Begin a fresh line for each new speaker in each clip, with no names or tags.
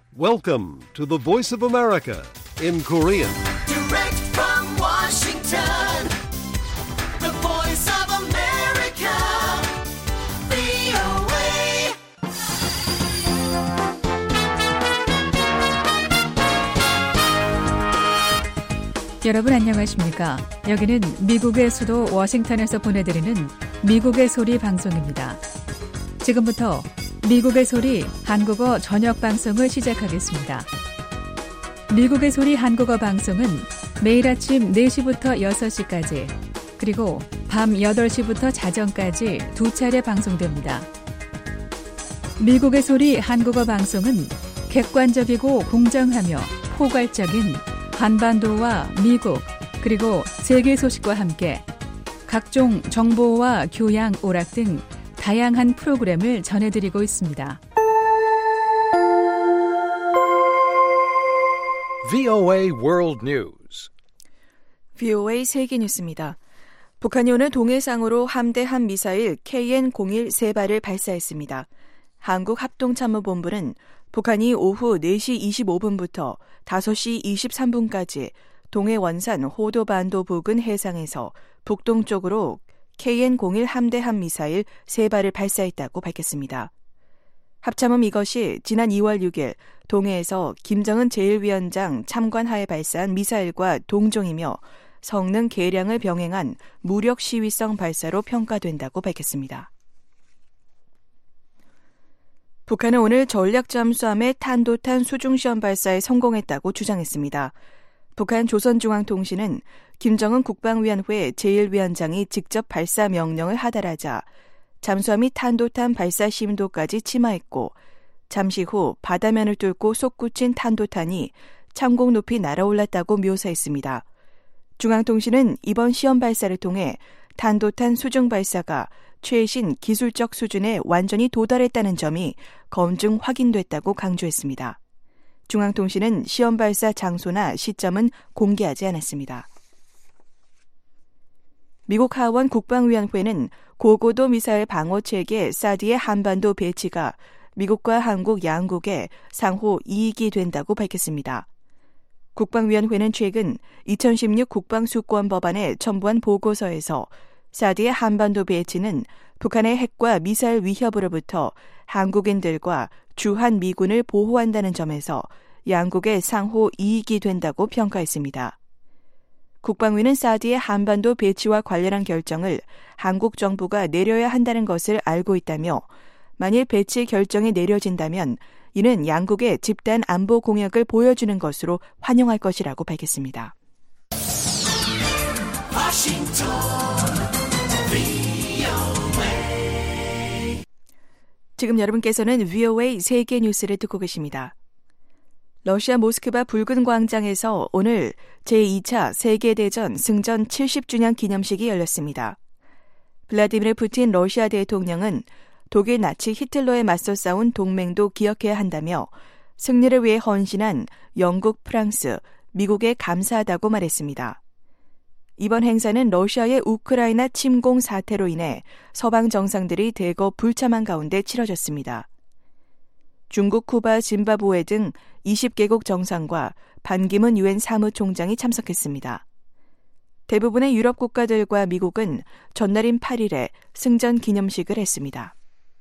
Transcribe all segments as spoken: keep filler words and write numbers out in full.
Welcome to the Voice of America in Korean.
Direct from Washington, the Voice of America, 브이오에이.
여러분 안녕하십니까? 여기는 미국의 수도 워싱턴에서 보내드리는 미국의 소리 방송입니다. 지금부터 미국의 소리 한국어 저녁 방송을 시작하겠습니다. 미국의 소리 한국어 방송은 매일 아침 네 시부터 여섯 시까지 그리고 밤 여덟 시부터 자정까지 두 차례 방송됩니다. 미국의 소리 한국어 방송은 객관적이고 공정하며 포괄적인 한반도와 미국 그리고 세계 소식과 함께 각종 정보와 교양, 오락 등 다양한 프로그램을 전해드리고 있습니다.
브이오에이 World News.
브이오에이 세계 뉴스입니다. 북한이 오늘 동해상으로 함대 한미사일 케이엔 공일 세 발을 발사했습니다. 한국합동참모본부는 북한이 오후 네 시 이십오 분부터 다섯 시 이십삼 분까지 동해 원산 호도반도 부근 해상에서 북동쪽으로 케이엔 공일 함대 한미사일 세 발을 발사했다고 밝혔습니다. 합참은 이것이 지난 이월 육일 동해에서 김정은 제일 위원장 참관하에 발사한 미사일과 동종이며 성능 계량을 병행한 무력 시위성 발사로 평가된다고 밝혔습니다. 북한은 오늘 전략잠수함의 탄도탄 수중시험 발사에 성공했다고 주장했습니다. 북한 조선중앙통신은 김정은 국방위원회 제일 위원장이 직접 발사 명령을 하달하자 잠수함이 탄도탄 발사 심도까지 침하했고 잠시 후 바다면을 뚫고 솟구친 탄도탄이 참공 높이 날아올랐다고 묘사했습니다. 중앙통신은 이번 시험 발사를 통해 탄도탄 수중 발사가 최신 기술적 수준에 완전히 도달했다는 점이 검증 확인됐다고 강조했습니다. 중앙통신은 시험 발사 장소나 시점은 공개하지 않았습니다. 미국 하원 국방위원회는 고고도 미사일 방어체계 사드의 한반도 배치가 미국과 한국 양국에 상호 이익이 된다고 밝혔습니다. 국방위원회는 최근 이천십육 국방수권 법안에 첨부한 보고서에서 사드의 한반도 배치는 북한의 핵과 미사일 위협으로부터 한국인들과 주한 미군을 보호한다는 점에서 양국의 상호 이익이 된다고 평가했습니다. 국방위는 사드의 한반도 배치와 관련한 결정을 한국 정부가 내려야 한다는 것을 알고 있다며 만일 배치 결정이 내려진다면 이는 양국의 집단 안보 공약을 보여주는 것으로 환영할 것이라고 밝혔습니다.
워싱턴, 브이오에이.
지금 여러분께서는 브이오에이 세계 뉴스를 듣고 계십니다. 러시아 모스크바 붉은 광장에서 오늘 제이 차 세계대전 승전 칠십 주년 기념식이 열렸습니다. 블라디미르 푸틴 러시아 대통령은 독일 나치 히틀러에 맞서 싸운 동맹도 기억해야 한다며 승리를 위해 헌신한 영국, 프랑스, 미국에 감사하다고 말했습니다. 이번 행사는 러시아의 우크라이나 침공 사태로 인해 서방 정상들이 대거 불참한 가운데 치러졌습니다. 중국, 쿠바, 짐바브웨 등 이십 개국 정상과 반기문 유엔 사무총장이 참석했습니다. 대부분의 유럽 국가들과 미국은 전날인 팔 일에 승전 기념식을 했습니다.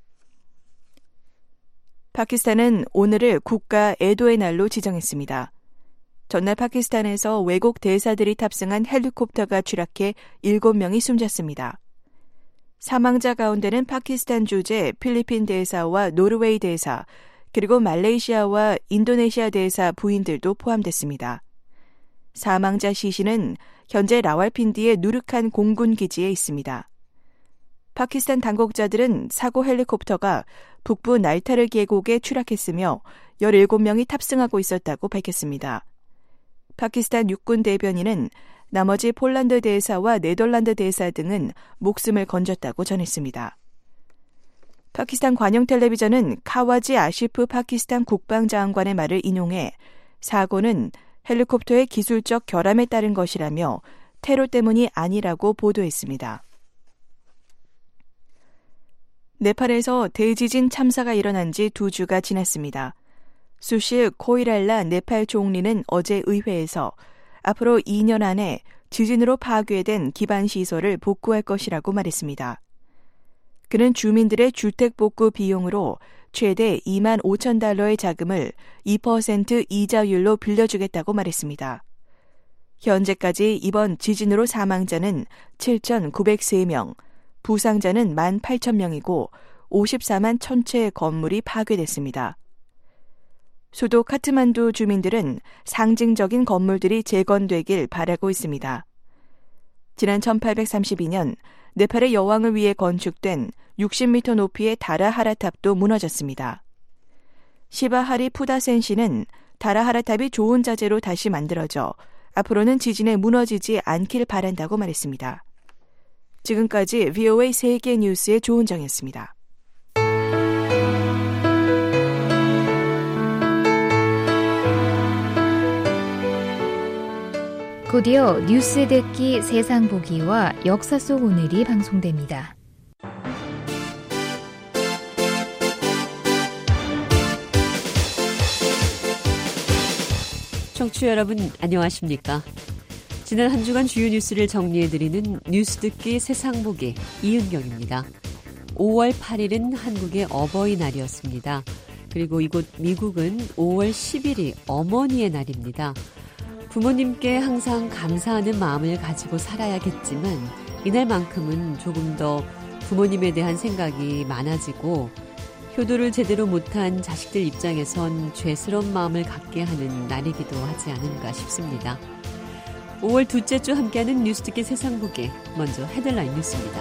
파키스탄은 오늘을 국가 애도의 날로 지정했습니다. 전날 파키스탄에서 외국 대사들이 탑승한 헬리콥터가 추락해 일곱 명이 숨졌습니다. 사망자 가운데는 파키스탄 주재 필리핀 대사와 노르웨이 대사, 그리고 말레이시아와 인도네시아 대사 부인들도 포함됐습니다. 사망자 시신은 현재 라왈핀디의 누르칸 공군 기지에 있습니다. 파키스탄 당국자들은 사고 헬리콥터가 북부 날타르 계곡에 추락했으며 열일곱 명이 탑승하고 있었다고 밝혔습니다. 파키스탄 육군 대변인은 나머지 폴란드 대사와 네덜란드 대사 등은 목숨을 건졌다고 전했습니다. 파키스탄 관영 텔레비전은 카와지 아시프 파키스탄 국방장관의 말을 인용해 사고는 헬리콥터의 기술적 결함에 따른 것이라며 테러 때문이 아니라고 보도했습니다. 네팔에서 대지진 참사가 일어난 지 두 주가 지났습니다. 수실 코이랄라 네팔 총리는 어제 의회에서 앞으로 이 년 안에 지진으로 파괴된 기반시설을 복구할 것이라고 말했습니다. 그는 주민들의 주택 복구 비용으로 최대 이만 오천 달러의 자금을 이 퍼센트 이자율로 빌려주겠다고 말했습니다. 현재까지 이번 지진으로 사망자는 칠천구백삼 명, 부상자는 만 팔천 명이고 오십사만 천 채의 건물이 파괴됐습니다. 수도 카트만두 주민들은 상징적인 건물들이 재건되길 바라고 있습니다. 지난 천팔백삼십이 년 네팔의 여왕을 위해 건축된 육십 미터 높이의 다라하라탑도 무너졌습니다. 시바하리 푸다센 씨는 다라하라탑이 좋은 자재로 다시 만들어져 앞으로는 지진에 무너지지 않길 바란다고 말했습니다. 지금까지 브이오에이 세계 뉴스의 조은정이었습니다.
곧이어 뉴스 듣기 세상 보기와 역사 속 오늘이 방송됩니다.
청취자 여러분 안녕하십니까? 지난 한 주간 주요 뉴스를 정리해드리는 뉴스 듣기 세상 보기 이은경입니다. 오월 팔일은 한국의 어버이날이었습니다. 그리고 이곳 미국은 오월 십일이 어머니의 날입니다. 부모님께 항상 감사하는 마음을 가지고 살아야겠지만 이날만큼은 조금 더 부모님에 대한 생각이 많아지고 효도를 제대로 못한 자식들 입장에선 죄스러운 마음을 갖게 하는 날이기도 하지 않은가 싶습니다. 오월 둘째 주 함께하는 뉴스 듣기 세상 보기, 먼저 헤드라인 뉴스입니다.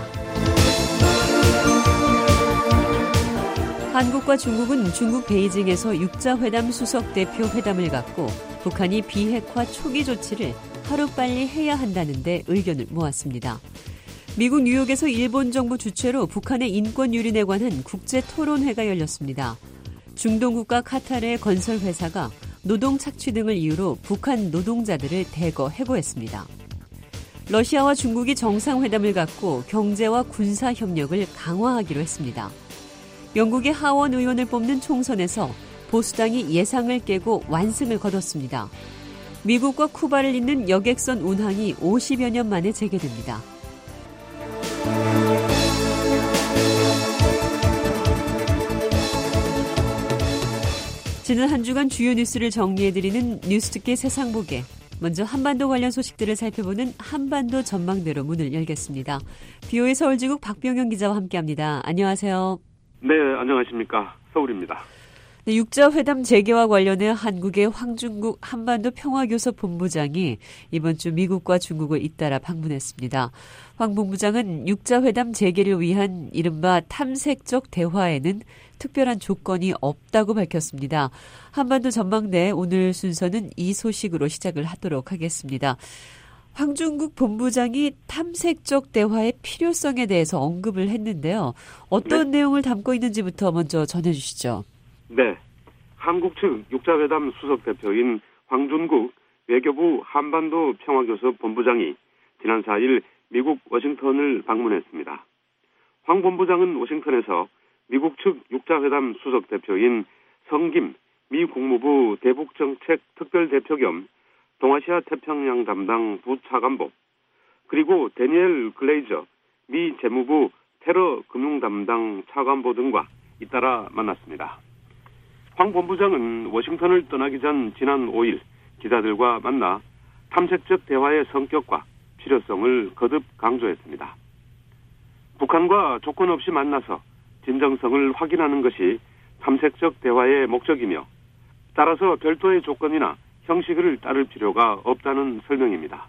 한국과 중국은 중국 베이징에서 육자회담 수석대표 회담을 갖고 북한이 비핵화 초기 조치를 하루빨리 해야 한다는 데 의견을 모았습니다. 미국 뉴욕에서 일본 정부 주최로 북한의 인권 유린에 관한 국제토론회가 열렸습니다. 중동국가 카타르의 건설회사가 노동 착취 등을 이유로 북한 노동자들을 대거 해고했습니다. 러시아와 중국이 정상회담을 갖고 경제와 군사 협력을 강화하기로 했습니다. 영국의 하원 의원을 뽑는 총선에서 보수당이 예상을 깨고 완승을 거뒀습니다. 미국과 쿠바를 잇는 여객선 운항이 오십여 년 만에 재개됩니다. 지난 한 주간 주요 뉴스를 정리해드리는 뉴스 듣기 세상 보기. 먼저 한반도 관련 소식들을 살펴보는 한반도 전망대로 문을 열겠습니다. 브이오에이 서울지국 박병영 기자와 함께합니다. 안녕하세요.
네, 안녕하십니까. 서울입니다.
네, 육자회담 재개와 관련해 한국의 황준국 한반도 평화교섭 본부장이 이번 주 미국과 중국을 잇따라 방문했습니다. 황 본부장은 육자회담 재개를 위한 이른바 탐색적 대화에는 특별한 조건이 없다고 밝혔습니다. 한반도 전망대 오늘 순서는 이 소식으로 시작을 하도록 하겠습니다. 황준국 본부장이 탐색적 대화의 필요성에 대해서 언급을 했는데요. 어떤 네. 내용을 담고 있는지부터 먼저 전해주시죠.
네. 한국 측 육자회담 수석대표인 황준국 외교부 한반도 평화교섭 본부장이 지난 사일 미국 워싱턴을 방문했습니다. 황 본부장은 워싱턴에서 미국 측 육자회담 수석대표인 성김 미 국무부 대북정책 특별대표 겸 동아시아 태평양 담당 부차관보, 그리고 데니엘 글레이저 미 재무부 테러 금융 담당 차관보 등과 잇따라 만났습니다. 황 본부장은 워싱턴을 떠나기 전 지난 오일 기자들과 만나 탐색적 대화의 성격과 필요성을 거듭 강조했습니다. 북한과 조건 없이 만나서 진정성을 확인하는 것이 탐색적 대화의 목적이며 따라서 별도의 조건이나 형식을 따를 필요가 없다는 설명입니다.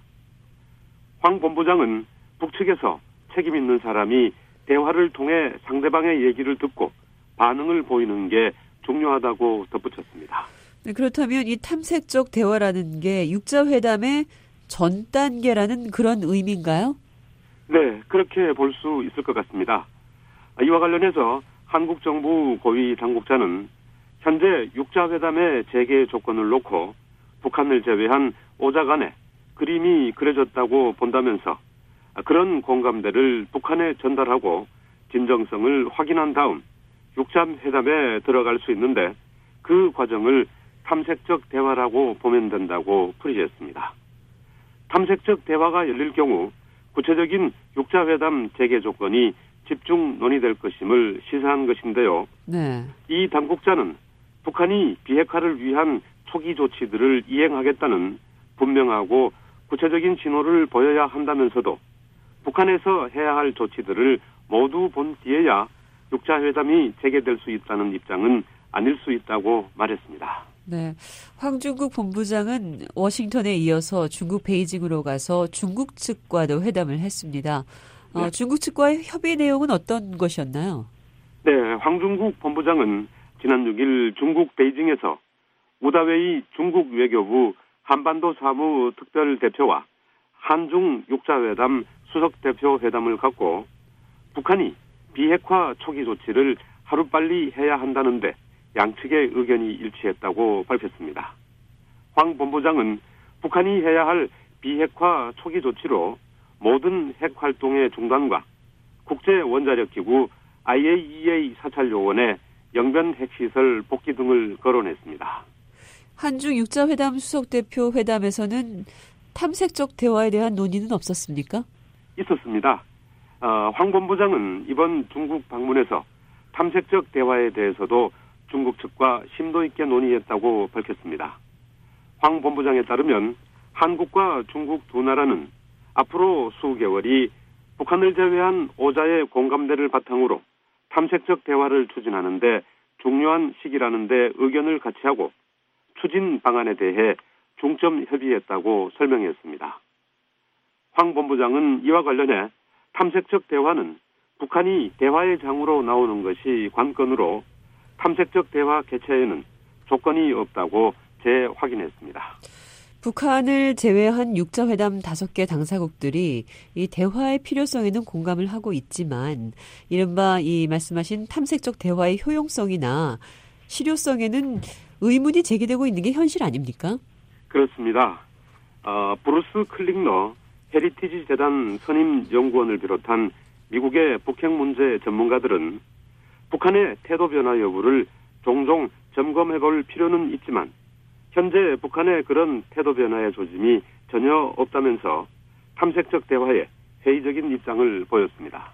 황 본부장은 북측에서 책임 있는 사람이 대화를 통해 상대방의 얘기를 듣고 반응을 보이는 게 중요하다고 덧붙였습니다.
네, 그렇다면 이 탐색적 대화라는 게 육자회담의 전 단계라는 그런 의미인가요?
네, 그렇게 볼 수 있을 것 같습니다. 이와 관련해서 한국 정부 고위 당국자는 현재 육자회담의 재개 조건을 놓고 북한을 제외한 오자 간에 그림이 그려졌다고 본다면서 그런 공감대를 북한에 전달하고 진정성을 확인한 다음 육자회담에 들어갈 수 있는데 그 과정을 탐색적 대화라고 보면 된다고 풀이했습니다. 탐색적 대화가 열릴 경우 구체적인 육자회담 재개 조건이 집중 논의될 것임을 시사한 것인데요.
네.
이 당국자는 북한이 비핵화를 위한 초기 조치들을 이행하겠다는 분명하고 구체적인 신호를 보여야 한다면서도 북한에서 해야 할 조치들을 모두 본 뒤에야 육자회담이 재개될 수 있다는 입장은 아닐 수 있다고 말했습니다.
네, 황중국 본부장은 워싱턴에 이어서 중국 베이징으로 가서 중국 측과도 회담을 했습니다. 어, 네. 중국 측과의 협의 내용은 어떤 것이었나요?
네, 황중국 본부장은 지난 육 일 중국 베이징에서 우다웨이 중국 외교부 한반도 사무 특별 대표와 한중 육자회담 수석 대표 회담을 갖고 북한이 비핵화 초기 조치를 하루빨리 해야 한다는데 양측의 의견이 일치했다고 밝혔습니다. 황 본부장은 북한이 해야 할 비핵화 초기 조치로 모든 핵 활동의 중단과 국제원자력기구 아이에이이에이 사찰 요원의 영변 핵시설 복귀 등을 거론했습니다.
한중 육자회담 수석대표 회담에서는 탐색적 대화에 대한 논의는 없었습니까?
있었습니다. 어, 황 본부장은 이번 중국 방문에서 탐색적 대화에 대해서도 중국 측과 심도 있게 논의했다고 밝혔습니다. 황 본부장에 따르면 한국과 중국 두 나라는 앞으로 수개월이 북한을 제외한 오자의 공감대를 바탕으로 탐색적 대화를 추진하는데 중요한 시기라는 데 의견을 같이 하고 추진 방안에 대해 중점 협의했다고 설명했습니다. 황 본부장은 이와 관련해 탐색적 대화는 북한이 대화의 장으로 나오는 것이 관건으로 탐색적 대화 개최에는 조건이 없다고 재확인했습니다.
북한을 제외한 육자회담 다섯 개 당사국들이 이 대화의 필요성에는 공감을 하고 있지만 이른바 이 말씀하신 탐색적 대화의 효용성이나 실효성에는 의문이 제기되고 있는 게 현실 아닙니까?
그렇습니다. 어, 브루스 클링러 헤리티지 재단 선임 연구원을 비롯한 미국의 북핵 문제 전문가들은 북한의 태도 변화 여부를 종종 점검해볼 필요는 있지만 현재 북한의 그런 태도 변화의 조짐이 전혀 없다면서 탐색적 대화에 회의적인 입장을 보였습니다.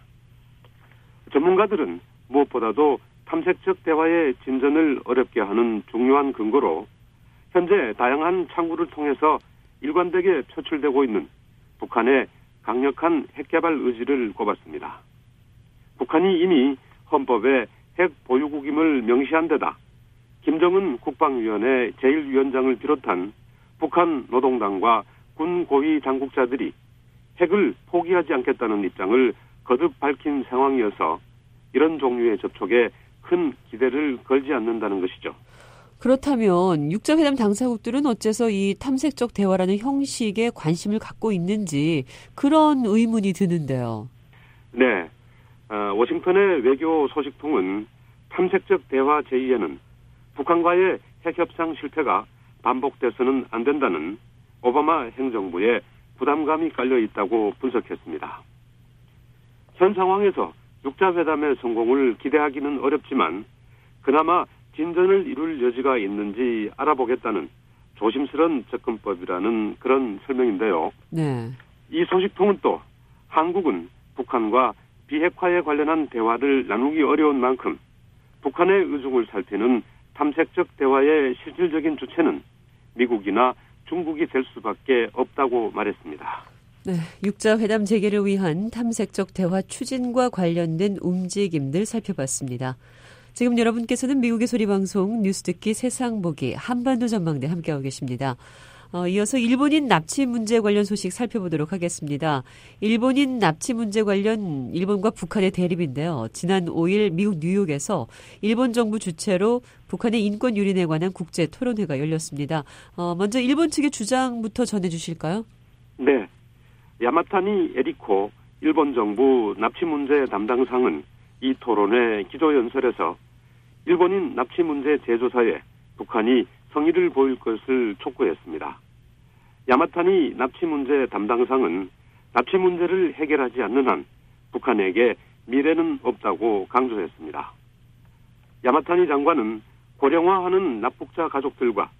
전문가들은 무엇보다도 탐색적 대화의 진전을 어렵게 하는 중요한 근거로 현재 다양한 창구를 통해서 일관되게 표출되고 있는 북한의 강력한 핵개발 의지를 꼽았습니다. 북한이 이미 헌법에 핵 보유국임을 명시한 데다 김정은 국방위원회 제일 위원장을 비롯한 북한 노동당과 군 고위 당국자들이 핵을 포기하지 않겠다는 입장을 거듭 밝힌 상황이어서 이런 종류의 접촉에 큰 기대를 걸지 않는다는 것이죠.
그렇다면 육자회담 당사국들은 어째서 이 탐색적 대화라는 형식에 관심을 갖고 있는지 그런 의문이 드는데요.
네. 어, 워싱턴의 외교 소식통은 탐색적 대화 제의에는 북한과의 핵협상 실패가 반복돼서는 안 된다는 오바마 행정부의 부담감이 깔려 있다고 분석했습니다. 현 상황에서 육자회담의 성공을 기대하기는 어렵지만 그나마 진전을 이룰 여지가 있는지 알아보겠다는 조심스러운 접근법이라는 그런 설명인데요.
네.
이 소식통은 또 한국은 북한과 비핵화에 관련한 대화를 나누기 어려운 만큼 북한의 의중을 살피는 탐색적 대화의 실질적인 주체는 미국이나 중국이 될 수밖에 없다고 말했습니다.
네, 육자회담 재개를 위한 탐색적 대화 추진과 관련된 움직임들 살펴봤습니다. 지금 여러분께서는 미국의 소리방송 뉴스 듣기 세상 보기 한반도 전망대 함께하고 계십니다. 어, 이어서 일본인 납치 문제 관련 소식 살펴보도록 하겠습니다. 일본인 납치 문제 관련 일본과 북한의 대립인데요. 지난 오 일 미국 뉴욕에서 일본 정부 주최로 북한의 인권 유린에 관한 국제 토론회가 열렸습니다. 어, 먼저 일본 측의 주장부터 전해주실까요?
네. 야마타니 에리코 일본 정부 납치 문제 담당상은 이 토론회 기조연설에서 일본인 납치 문제 재조사에 북한이 성의를 보일 것을 촉구했습니다. 야마타니 납치 문제 담당상은 납치 문제를 해결하지 않는 한 북한에게 미래는 없다고 강조했습니다. 야마타니 장관은 고령화하는 납북자 가족들과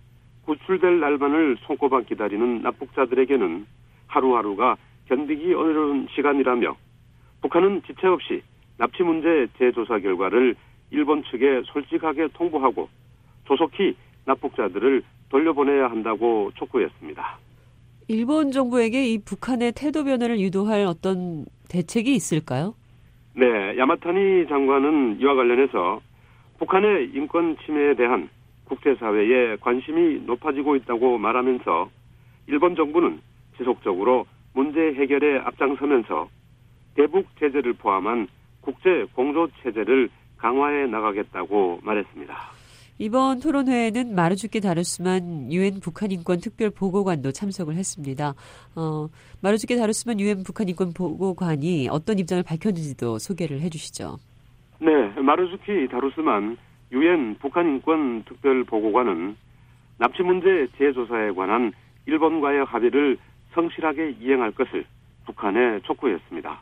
구출될 날만을 손꼽아 기다리는 납북자들에게는 하루하루가 견디기 어려운 시간이라며 북한은 지체 없이 납치 문제 재조사 결과를 일본 측에 솔직하게 통보하고 조속히 납북자들을 돌려보내야 한다고 촉구했습니다.
일본 정부에게 이 북한의 태도 변화를 유도할 어떤 대책이 있을까요?
네, 야마타니 장관은 이와 관련해서 북한의 인권 침해에 대한 국제사회의 관심이 높아지고 있다고 말하면서 일본 정부는 지속적으로 문제 해결에 앞장서면서 대북 제재를 포함한 국제 공조 체제를 강화해 나가겠다고 말했습니다.
이번 토론회에는 마루주키 다루스만 유엔 북한 인권 특별 보고관도 참석을 했습니다. 어, 마루주키 다루스만 유엔 북한 인권 보고관이 어떤 입장을 밝혔는지도 소개를 해주시죠.
네, 마루주키 다루스만 유엔 북한 인권 특별 보고관은 납치 문제 재조사에 관한 일본과의 합의를 성실하게 이행할 것을 북한에 촉구했습니다.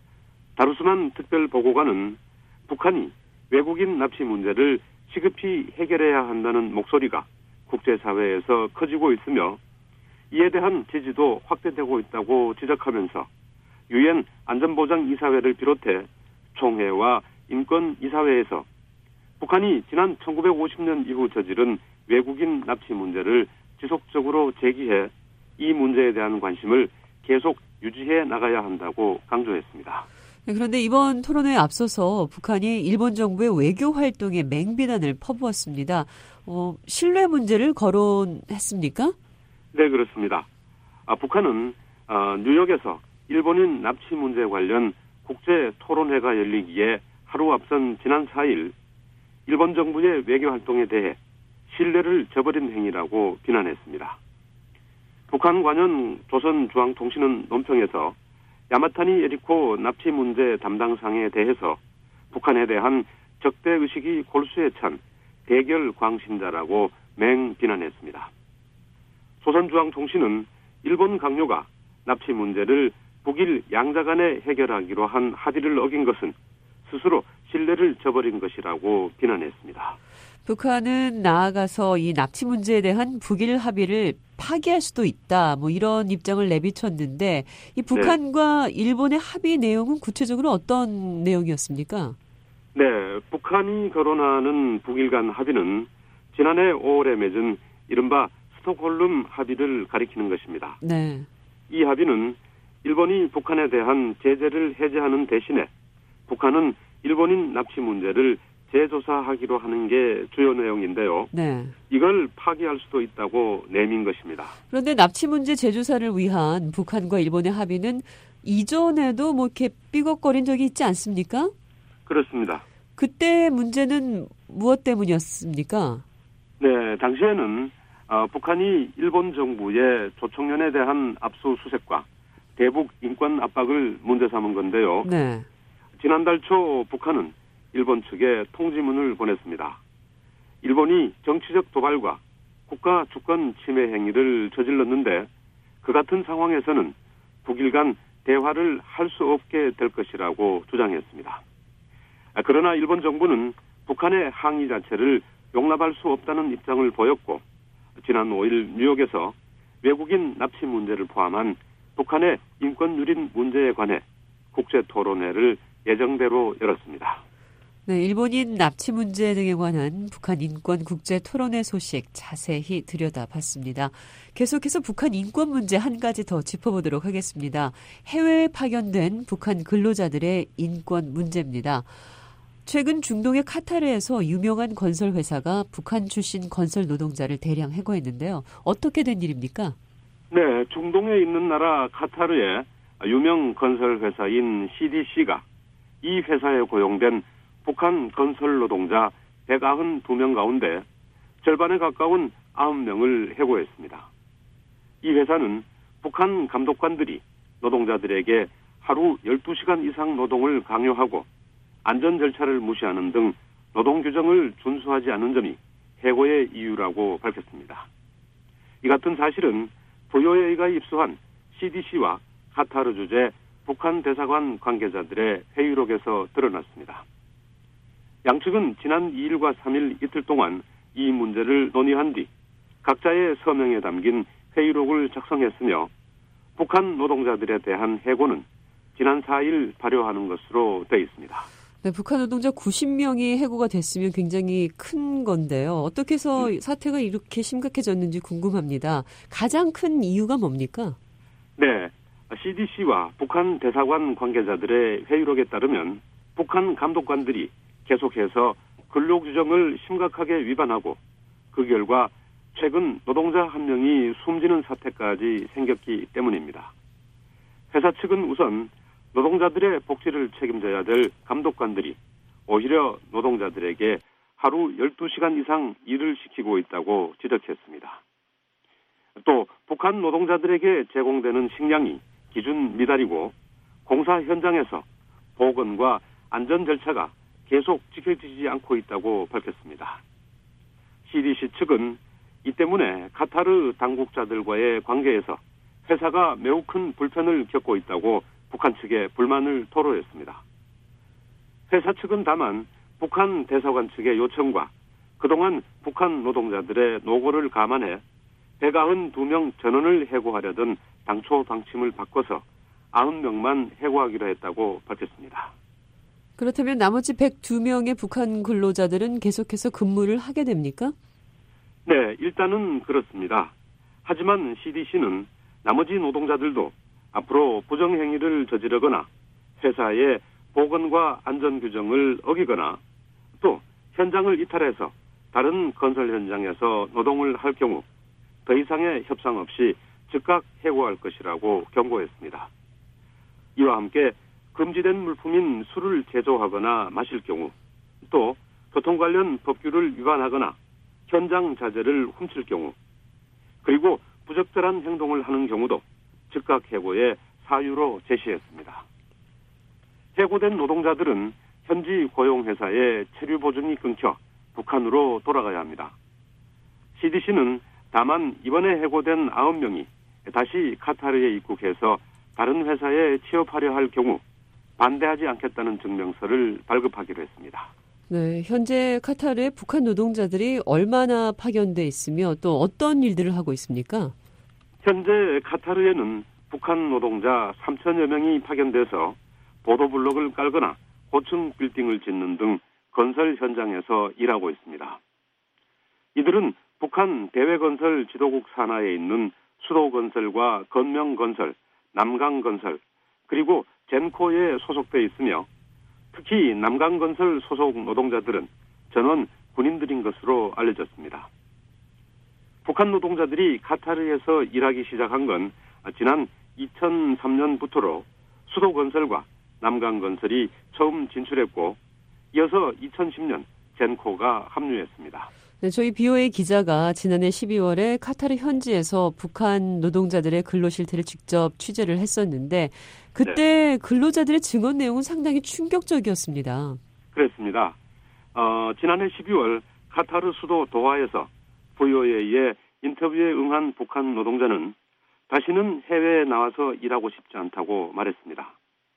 다루스만 특별 보고관은 북한이 외국인 납치 문제를 시급히 해결해야 한다는 목소리가 국제사회에서 커지고 있으며 이에 대한 지지도 확대되고 있다고 지적하면서 유엔 안전보장이사회를 비롯해 총회와 인권이사회에서 북한이 지난 천구백오십 년 이후 저지른 외국인 납치 문제를 지속적으로 제기해 이 문제에 대한 관심을 계속 유지해 나가야 한다고 강조했습니다.
네, 그런데 이번 토론회에 앞서서 북한이 일본 정부의 외교 활동에 맹비난을 퍼부었습니다. 어, 신뢰 문제를 거론했습니까?
네, 그렇습니다. 아, 북한은 어, 뉴욕에서 일본인 납치 문제 관련 국제 토론회가 열리기에 하루 앞선 지난 사 일 일본 정부의 외교 활동에 대해 신뢰를 저버린 행위라고 비난했습니다. 북한 관련 조선중앙통신은 논평에서 야마타니 에리코 납치 문제 담당상에 대해서 북한에 대한 적대의식이 골수에 찬 대결 광신자라고 맹 비난했습니다. 조선중앙통신은 일본 강요가 납치 문제를 북일 양자 간에 해결하기로 한 합의를 어긴 것은 스스로 신뢰를 저버린 것이라고 비난했습니다.
북한은 나아가서 이 납치 문제에 대한 북일 합의를 파기할 수도 있다. 뭐 이런 입장을 내비쳤는데 이 북한과 네. 일본의 합의 내용은 구체적으로 어떤 내용이었습니까?
네, 북한이 거론하는 북일 간 합의는 지난해 오월에 맺은 이른바 스톡홀름 합의를 가리키는 것입니다.
네.
이 합의는 일본이 북한에 대한 제재를 해제하는 대신에 북한은 일본인 납치 문제를 재조사하기로 하는 게 주요 내용인데요.
네.
이걸 파기할 수도 있다고 내민 것입니다.
그런데 납치 문제 재조사를 위한 북한과 일본의 합의는 이전에도 뭐 이렇게 삐걱거린 적이 있지 않습니까?
그렇습니다.
그때 문제는 무엇 때문이었습니까?
네, 당시에는 어, 북한이 일본 정부의 조총련에 대한 압수수색과 대북 인권 압박을 문제 삼은 건데요.
네.
지난달 초 북한은 일본 측에 통지문을 보냈습니다. 일본이 정치적 도발과 국가 주권 침해 행위를 저질렀는데 그 같은 상황에서는 북일 간 대화를 할 수 없게 될 것이라고 주장했습니다. 그러나 일본 정부는 북한의 항의 자체를 용납할 수 없다는 입장을 보였고 지난 오 일 뉴욕에서 외국인 납치 문제를 포함한 북한의 인권 유린 문제에 관해 국제 토론회를 예정대로 열었습니다.
네, 일본인 납치 문제 등에 관한 북한 인권 국제 토론회 소식 자세히 들여다봤습니다. 계속해서 북한 인권 문제 한 가지 더 짚어보도록 하겠습니다. 해외에 파견된 북한 근로자들의 인권 문제입니다. 최근 중동의 카타르에서 유명한 건설 회사가 북한 출신 건설 노동자를 대량 해고했는데요. 어떻게 된 일입니까?
네, 중동에 있는 나라 카타르의 유명 건설 회사인 씨디씨가 이 회사에 고용된 북한 건설 노동자 백구십이 명 가운데 절반에 가까운 아홉 명을 해고했습니다. 이 회사는 북한 감독관들이 노동자들에게 하루 열두 시간 이상 노동을 강요하고 안전 절차를 무시하는 등 노동 규정을 준수하지 않은 점이 해고의 이유라고 밝혔습니다. 이 같은 사실은 브이오에이가 입수한 씨디씨와 카타르 주재 북한 대사관 관계자들의 회의록에서 드러났습니다. 양측은 지난 이 일과 삼 일 이틀 동안 이 문제를 논의한 뒤 각자의 서명에 담긴 회의록을 작성했으며 북한 노동자들에 대한 해고는 지난 사 일 발효하는 것으로 되어 있습니다.
네, 북한 노동자 구십 명이 해고가 됐으면 굉장히 큰 건데요. 어떻게 해서 음. 사태가 이렇게 심각해졌는지 궁금합니다. 가장 큰 이유가 뭡니까?
네, 씨디씨와 북한 대사관 관계자들의 회의록에 따르면 북한 감독관들이 계속해서 근로규정을 심각하게 위반하고 그 결과 최근 노동자 한 명이 숨지는 사태까지 생겼기 때문입니다. 회사 측은 우선 노동자들의 복지를 책임져야 될 감독관들이 오히려 노동자들에게 하루 열두 시간 이상 일을 시키고 있다고 지적했습니다. 또 북한 노동자들에게 제공되는 식량이 기준 미달이고 공사 현장에서 보건과 안전 절차가 계속 지켜지지 않고 있다고 밝혔습니다. 씨디씨 측은 이 때문에 카타르 당국자들과의 관계에서 회사가 매우 큰 불편을 겪고 있다고 북한 측에 불만을 토로했습니다. 회사 측은 다만 북한 대사관 측의 요청과 그동안 북한 노동자들의 노고를 감안해 백구십이 명 전원을 해고하려던 당초 방침을 바꿔서 구십 명만 해고하기로 했다고 밝혔습니다.
그렇다면 나머지 백이 명의 북한 근로자들은 계속해서 근무를 하게 됩니까?
네, 일단은 그렇습니다. 하지만 씨디씨는 나머지 노동자들도 앞으로 부정행위를 저지르거나 회사의 보건과 안전규정을 어기거나 또 현장을 이탈해서 다른 건설 현장에서 노동을 할 경우 더 이상의 협상 없이 즉각 해고할 것이라고 경고했습니다. 이와 함께 금지된 물품인 술을 제조하거나 마실 경우 또 교통 관련 법규를 위반하거나 현장 자재를 훔칠 경우 그리고 부적절한 행동을 하는 경우도 즉각 해고의 사유로 제시했습니다. 해고된 노동자들은 현지 고용회사의 체류 보증이 끊겨 북한으로 돌아가야 합니다. 씨디씨는 다만 이번에 해고된 아홉 명이 다시 카타르에 입국해서 다른 회사에 취업하려 할 경우 반대하지 않겠다는 증명서를 발급하기로 했습니다.
네, 현재 카타르에 북한 노동자들이 얼마나 파견돼 있으며 또 어떤 일들을 하고 있습니까?
현재 카타르에는 북한 노동자 삼천여 명이 파견돼서 보도블록을 깔거나 고층 빌딩을 짓는 등 건설 현장에서 일하고 있습니다. 이들은 북한 대외건설 지도국 산하에 있는 수도건설과 건명건설, 남강건설, 그리고 젠코에 소속돼 있으며 특히 남강건설 소속 노동자들은 전원 군인들인 것으로 알려졌습니다. 북한 노동자들이 카타르에서 일하기 시작한 건 지난 이천삼 년부터로 수도건설과 남강건설이 처음 진출했고 이어서 이천십 년 젠코가 합류했습니다.
네, 저희 비오에이 기자가 지난해 십이월에 카타르 현지에서 북한 노동자들의 근로 실태를 직접 취재를 했었는데 그때 네. 근로자들의 증언 내용은 상당히 충격적이었습니다.
그렇습니다. 어, 지난해 십이월 카타르 수도 도하에서 브이오에이의 인터뷰에 응한 북한 노동자는 다시는 해외에 나와서 일하고 싶지 않다고 말했습니다.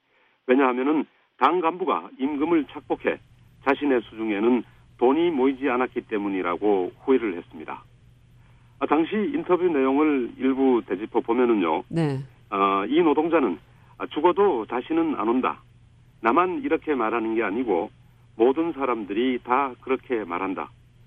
왜냐하면 당 간부가 임금을 착복해 자신의 수중에는 돈이 모이지 않았기 때문이라고 후회를 했습니다. 아, 당시 인터뷰 내용을 일부 되짚어 보면은요.
네.
어, 이 노동자는 죽어도 다시는 안 온다. 나만 이렇게 말하는 게 아니고 모든 사람들이 다 그렇게 말한다.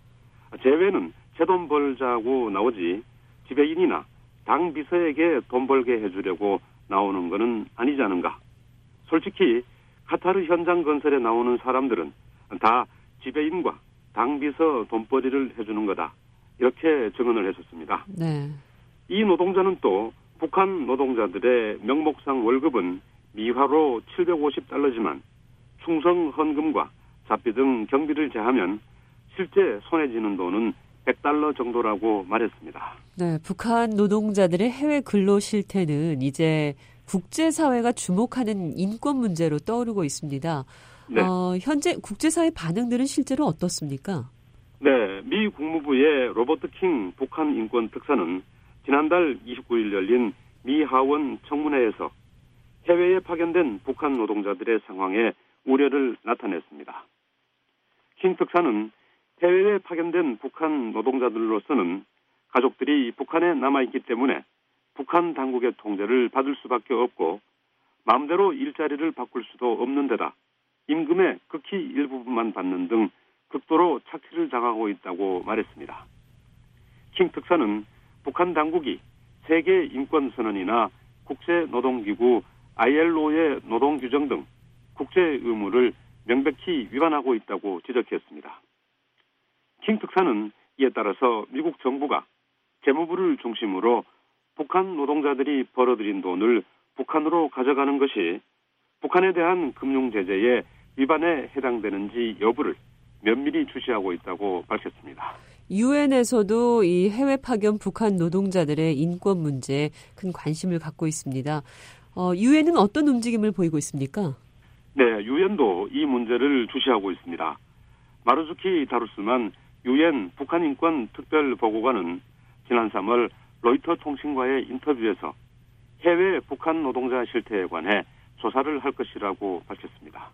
재회는 제 돈 벌자고 나오지 지배인이나 당 비서에게 돈 벌게 해주려고 나오는 거는 아니지 않은가. 솔직히 카타르 현장 건설에 나오는 사람들은 다 지배인과 당 비서 돈벌이를 해주는 거다. 이렇게 증언을 했었습니다.
네.
이 노동자는 또 북한 노동자들의 명목상 월급은 미화로 칠백오십 달러지만 충성 헌금과 잡비 등 경비를 제하면 실제 손에 쥐는 돈은 백 달러 정도라고 말했습니다.
네, 북한 노동자들의 해외 근로 실태는 이제 국제사회가 주목하는 인권 문제로 떠오르고 있습니다.
네.
어, 현재 국제사회 반응들은 실제로 어떻습니까?
네, 미 국무부의 로버트 킹 북한 인권 특사는 지난달 이십구 일 열린 미 하원 청문회에서 해외에 파견된 북한 노동자들의 상황에 우려를 나타냈습니다. 킹 특사는 해외에 파견된 북한 노동자들로서는 가족들이 북한에 남아있기 때문에 북한 당국의 통제를 받을 수밖에 없고 마음대로 일자리를 바꿀 수도 없는 데다 임금의 극히 일부분만 받는 등 극도로 착취를 당하고 있다고 말했습니다. 킹 특사는 북한 당국이 세계 인권선언이나 국제노동기구 아이엘오의 노동규정 등 국제 의무를 명백히 위반하고 있다고 지적했습니다. 킹 특사는 이에 따라서 미국 정부가 재무부를 중심으로 북한 노동자들이 벌어들인 돈을 북한으로 가져가는 것이 북한에 대한 금융제재의 위반에 해당되는지 여부를 면밀히 주시하고 있다고 밝혔습니다.
유엔에서도 이 해외 파견 북한 노동자들의 인권 문제에 큰 관심을 갖고 있습니다. 어, 유엔은 어떤 움직임을 보이고 있습니까?
네, 유엔도 이 문제를 주시하고 있습니다. 마루주키 다루스만 유엔 북한인권 특별보고관은 지난 삼월 로이터 통신과의 인터뷰에서 해외 북한 노동자 실태에 관해 조사를 할 것이라고 밝혔습니다.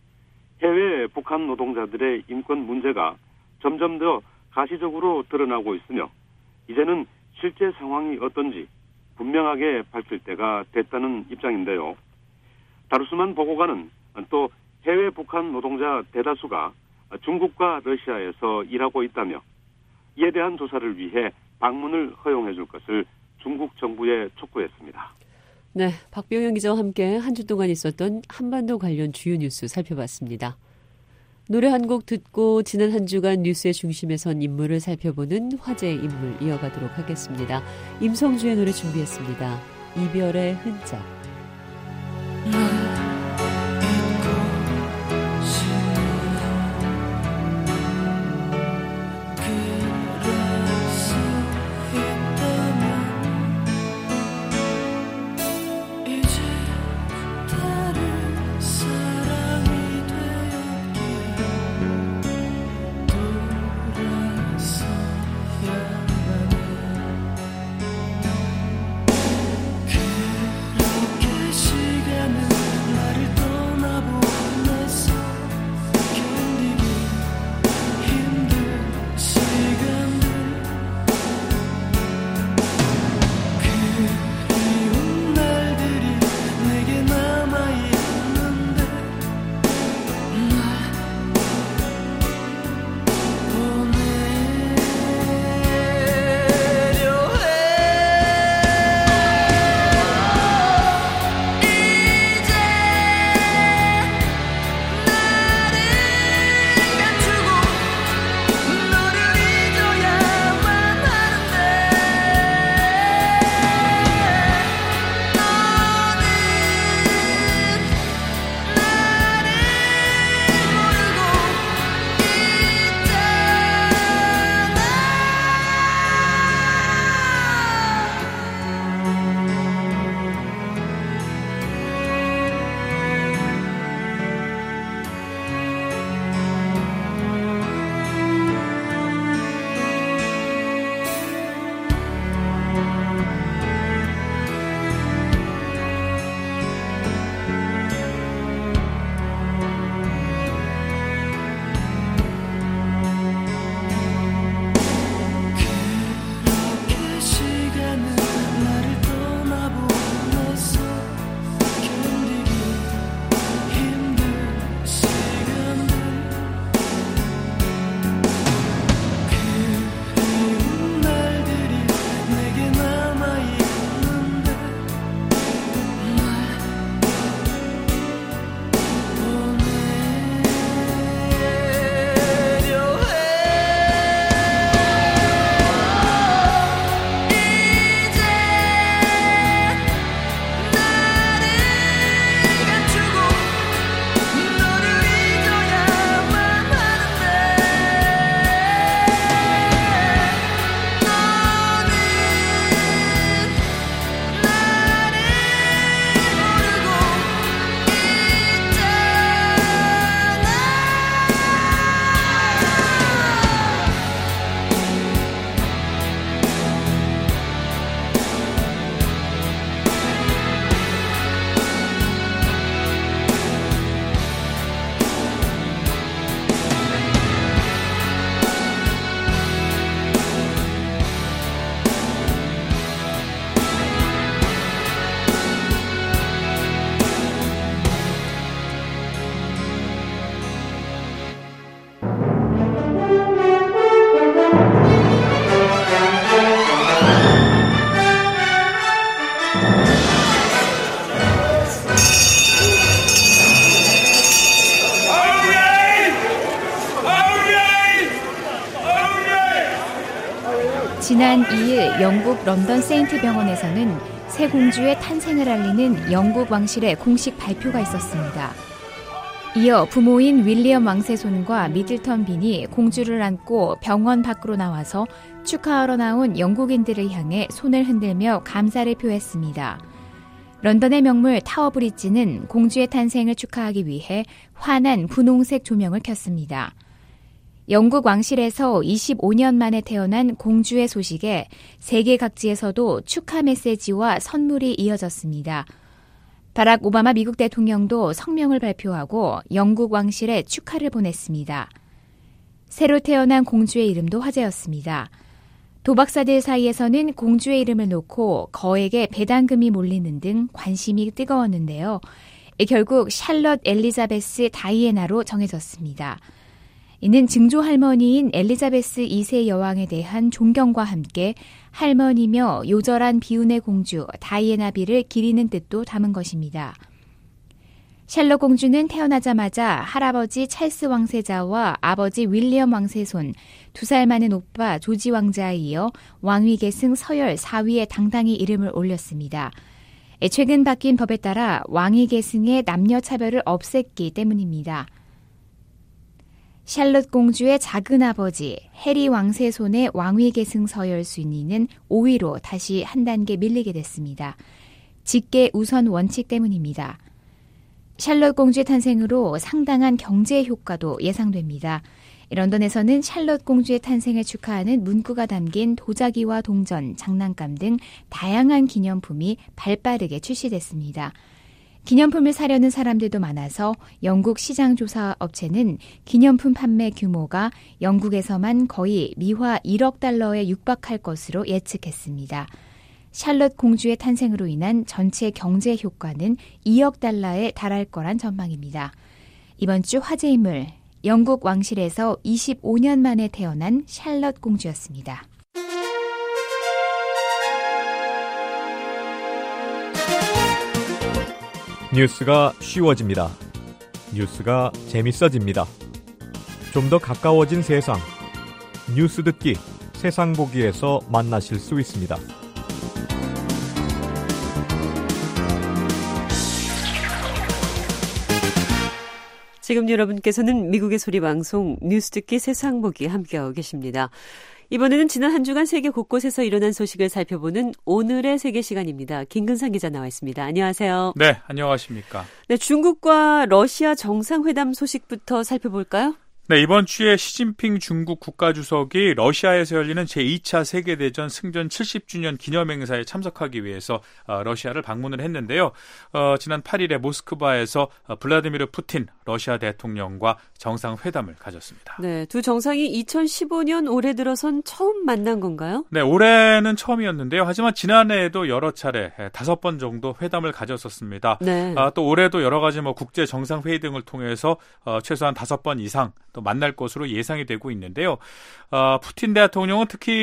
해외 북한 노동자들의 인권 문제가 점점 더 가시적으로 드러나고 있으며 이제는 실제 상황이 어떤지 분명하게 밝힐 때가 됐다는 입장인데요. 다루스만 보고관은 또 해외 북한 노동자 대다수가 중국과 러시아에서 일하고 있다며 이에 대한 조사를 위해 방문을 허용해 줄 것을 중국 정부에 촉구했습니다.
네, 박병영 기자와 함께 한 주 동안 있었던 한반도 관련 주요 뉴스 살펴봤습니다. 노래 한 곡 듣고 지난 한 주간 뉴스의 중심에 선 인물을 살펴보는 화제의 인물 이어가도록 하겠습니다. 임성주의 노래 준비했습니다. 이별의 흔적.
시간은
지난 이 일 영국 런던 세인트 병원에서는 새 공주의 탄생을 알리는 영국 왕실의 공식 발표가 있었습니다. 이어 부모인 윌리엄 왕세 손과 미들턴 빈이 공주를 안고 병원 밖으로 나와서 축하하러 나온 영국인들을 향해 손을 흔들며 감사를 표했습니다. 런던의 명물 타워 브릿지는 공주의 탄생을 축하하기 위해 환한 분홍색 조명을 켰습니다. 영국 왕실에서 이십오 년 만에 태어난 공주의 소식에 세계 각지에서도 축하 메시지와 선물이 이어졌습니다. 바락 오바마 미국 대통령도 성명을 발표하고 영국 왕실에 축하를 보냈습니다. 새로 태어난 공주의 이름도 화제였습니다. 도박사들 사이에서는 공주의 이름을 놓고 거액의 배당금이 몰리는 등 관심이 뜨거웠는데요. 결국 샬럿 엘리자베스 다이애나로 정해졌습니다. 이는 증조 할머니인 엘리자베스 이 세 여왕에 대한 존경과 함께 할머니며 요절한 비운의 공주 다이애나비를 기리는 뜻도 담은 것입니다. 샬럿 공주는 태어나자마자 할아버지 찰스 왕세자와 아버지 윌리엄 왕세손, 두 살 많은 오빠 조지 왕자에 이어 왕위 계승 서열 사 위에 당당히 이름을 올렸습니다. 최근 바뀐 법에 따라 왕위 계승의 남녀 차별을 없앴기 때문입니다. 샬럿 공주의 작은아버지 해리 왕세손의 왕위 계승 서열 순위는 오 위로 다시 한 단계 밀리게 됐습니다. 직계 우선 원칙 때문입니다. 샬럿 공주의 탄생으로 상당한 경제 효과도 예상됩니다. 런던에서는 샬럿 공주의 탄생을 축하하는 문구가 담긴 도자기와 동전, 장난감 등 다양한 기념품이 발빠르게 출시됐습니다. 기념품을 사려는 사람들도 많아서 영국 시장조사 업체는 기념품 판매 규모가 영국에서만 거의 미화 일억 달러에 육박할 것으로 예측했습니다. 샬럿 공주의 탄생으로 인한 전체 경제 효과는 이억 달러에 달할 거란 전망입니다. 이번 주 화제 인물, 영국 왕실에서 이십오 년 만에 태어난 샬럿 공주였습니다.
뉴스가 쉬워집니다. 뉴스가 재밌어집니다. 좀 더 가까워진 세상. 뉴스 듣기, 세상 보기에서 만나실 수 있습니다.
지금 여러분께서는 미국의 소리 방송 뉴스 듣기 세상 보기 함께하고 계십니다. 이번에는 지난 한 주간 세계 곳곳에서 일어난 소식을 살펴보는 오늘의 세계 시간입니다. 김근상 기자 나와 있습니다. 안녕하세요.
네, 안녕하십니까.
네, 중국과 러시아 정상회담 소식부터 살펴볼까요?
네, 이번 주에 시진핑 중국 국가주석이 러시아에서 열리는 제이 차 세계대전 승전 칠십 주년 기념행사에 참석하기 위해서 러시아를 방문을 했는데요. 어, 지난 팔 일에 모스크바에서 블라디미르 푸틴 러시아 대통령과 정상회담을 가졌습니다.
네, 두 정상이 이천십오 년 올해 들어선 처음 만난 건가요?
네, 올해는 처음이었는데요. 하지만 지난해에도 여러 차례 다섯 번 정도 회담을 가졌었습니다.
네.
아, 또 올해도 여러 가지 뭐 국제 정상회의 등을 통해서 어, 최소한 다섯 번 이상 또 만날 것으로 예상이 되고 있는데요. 어, 푸틴 대통령은 특히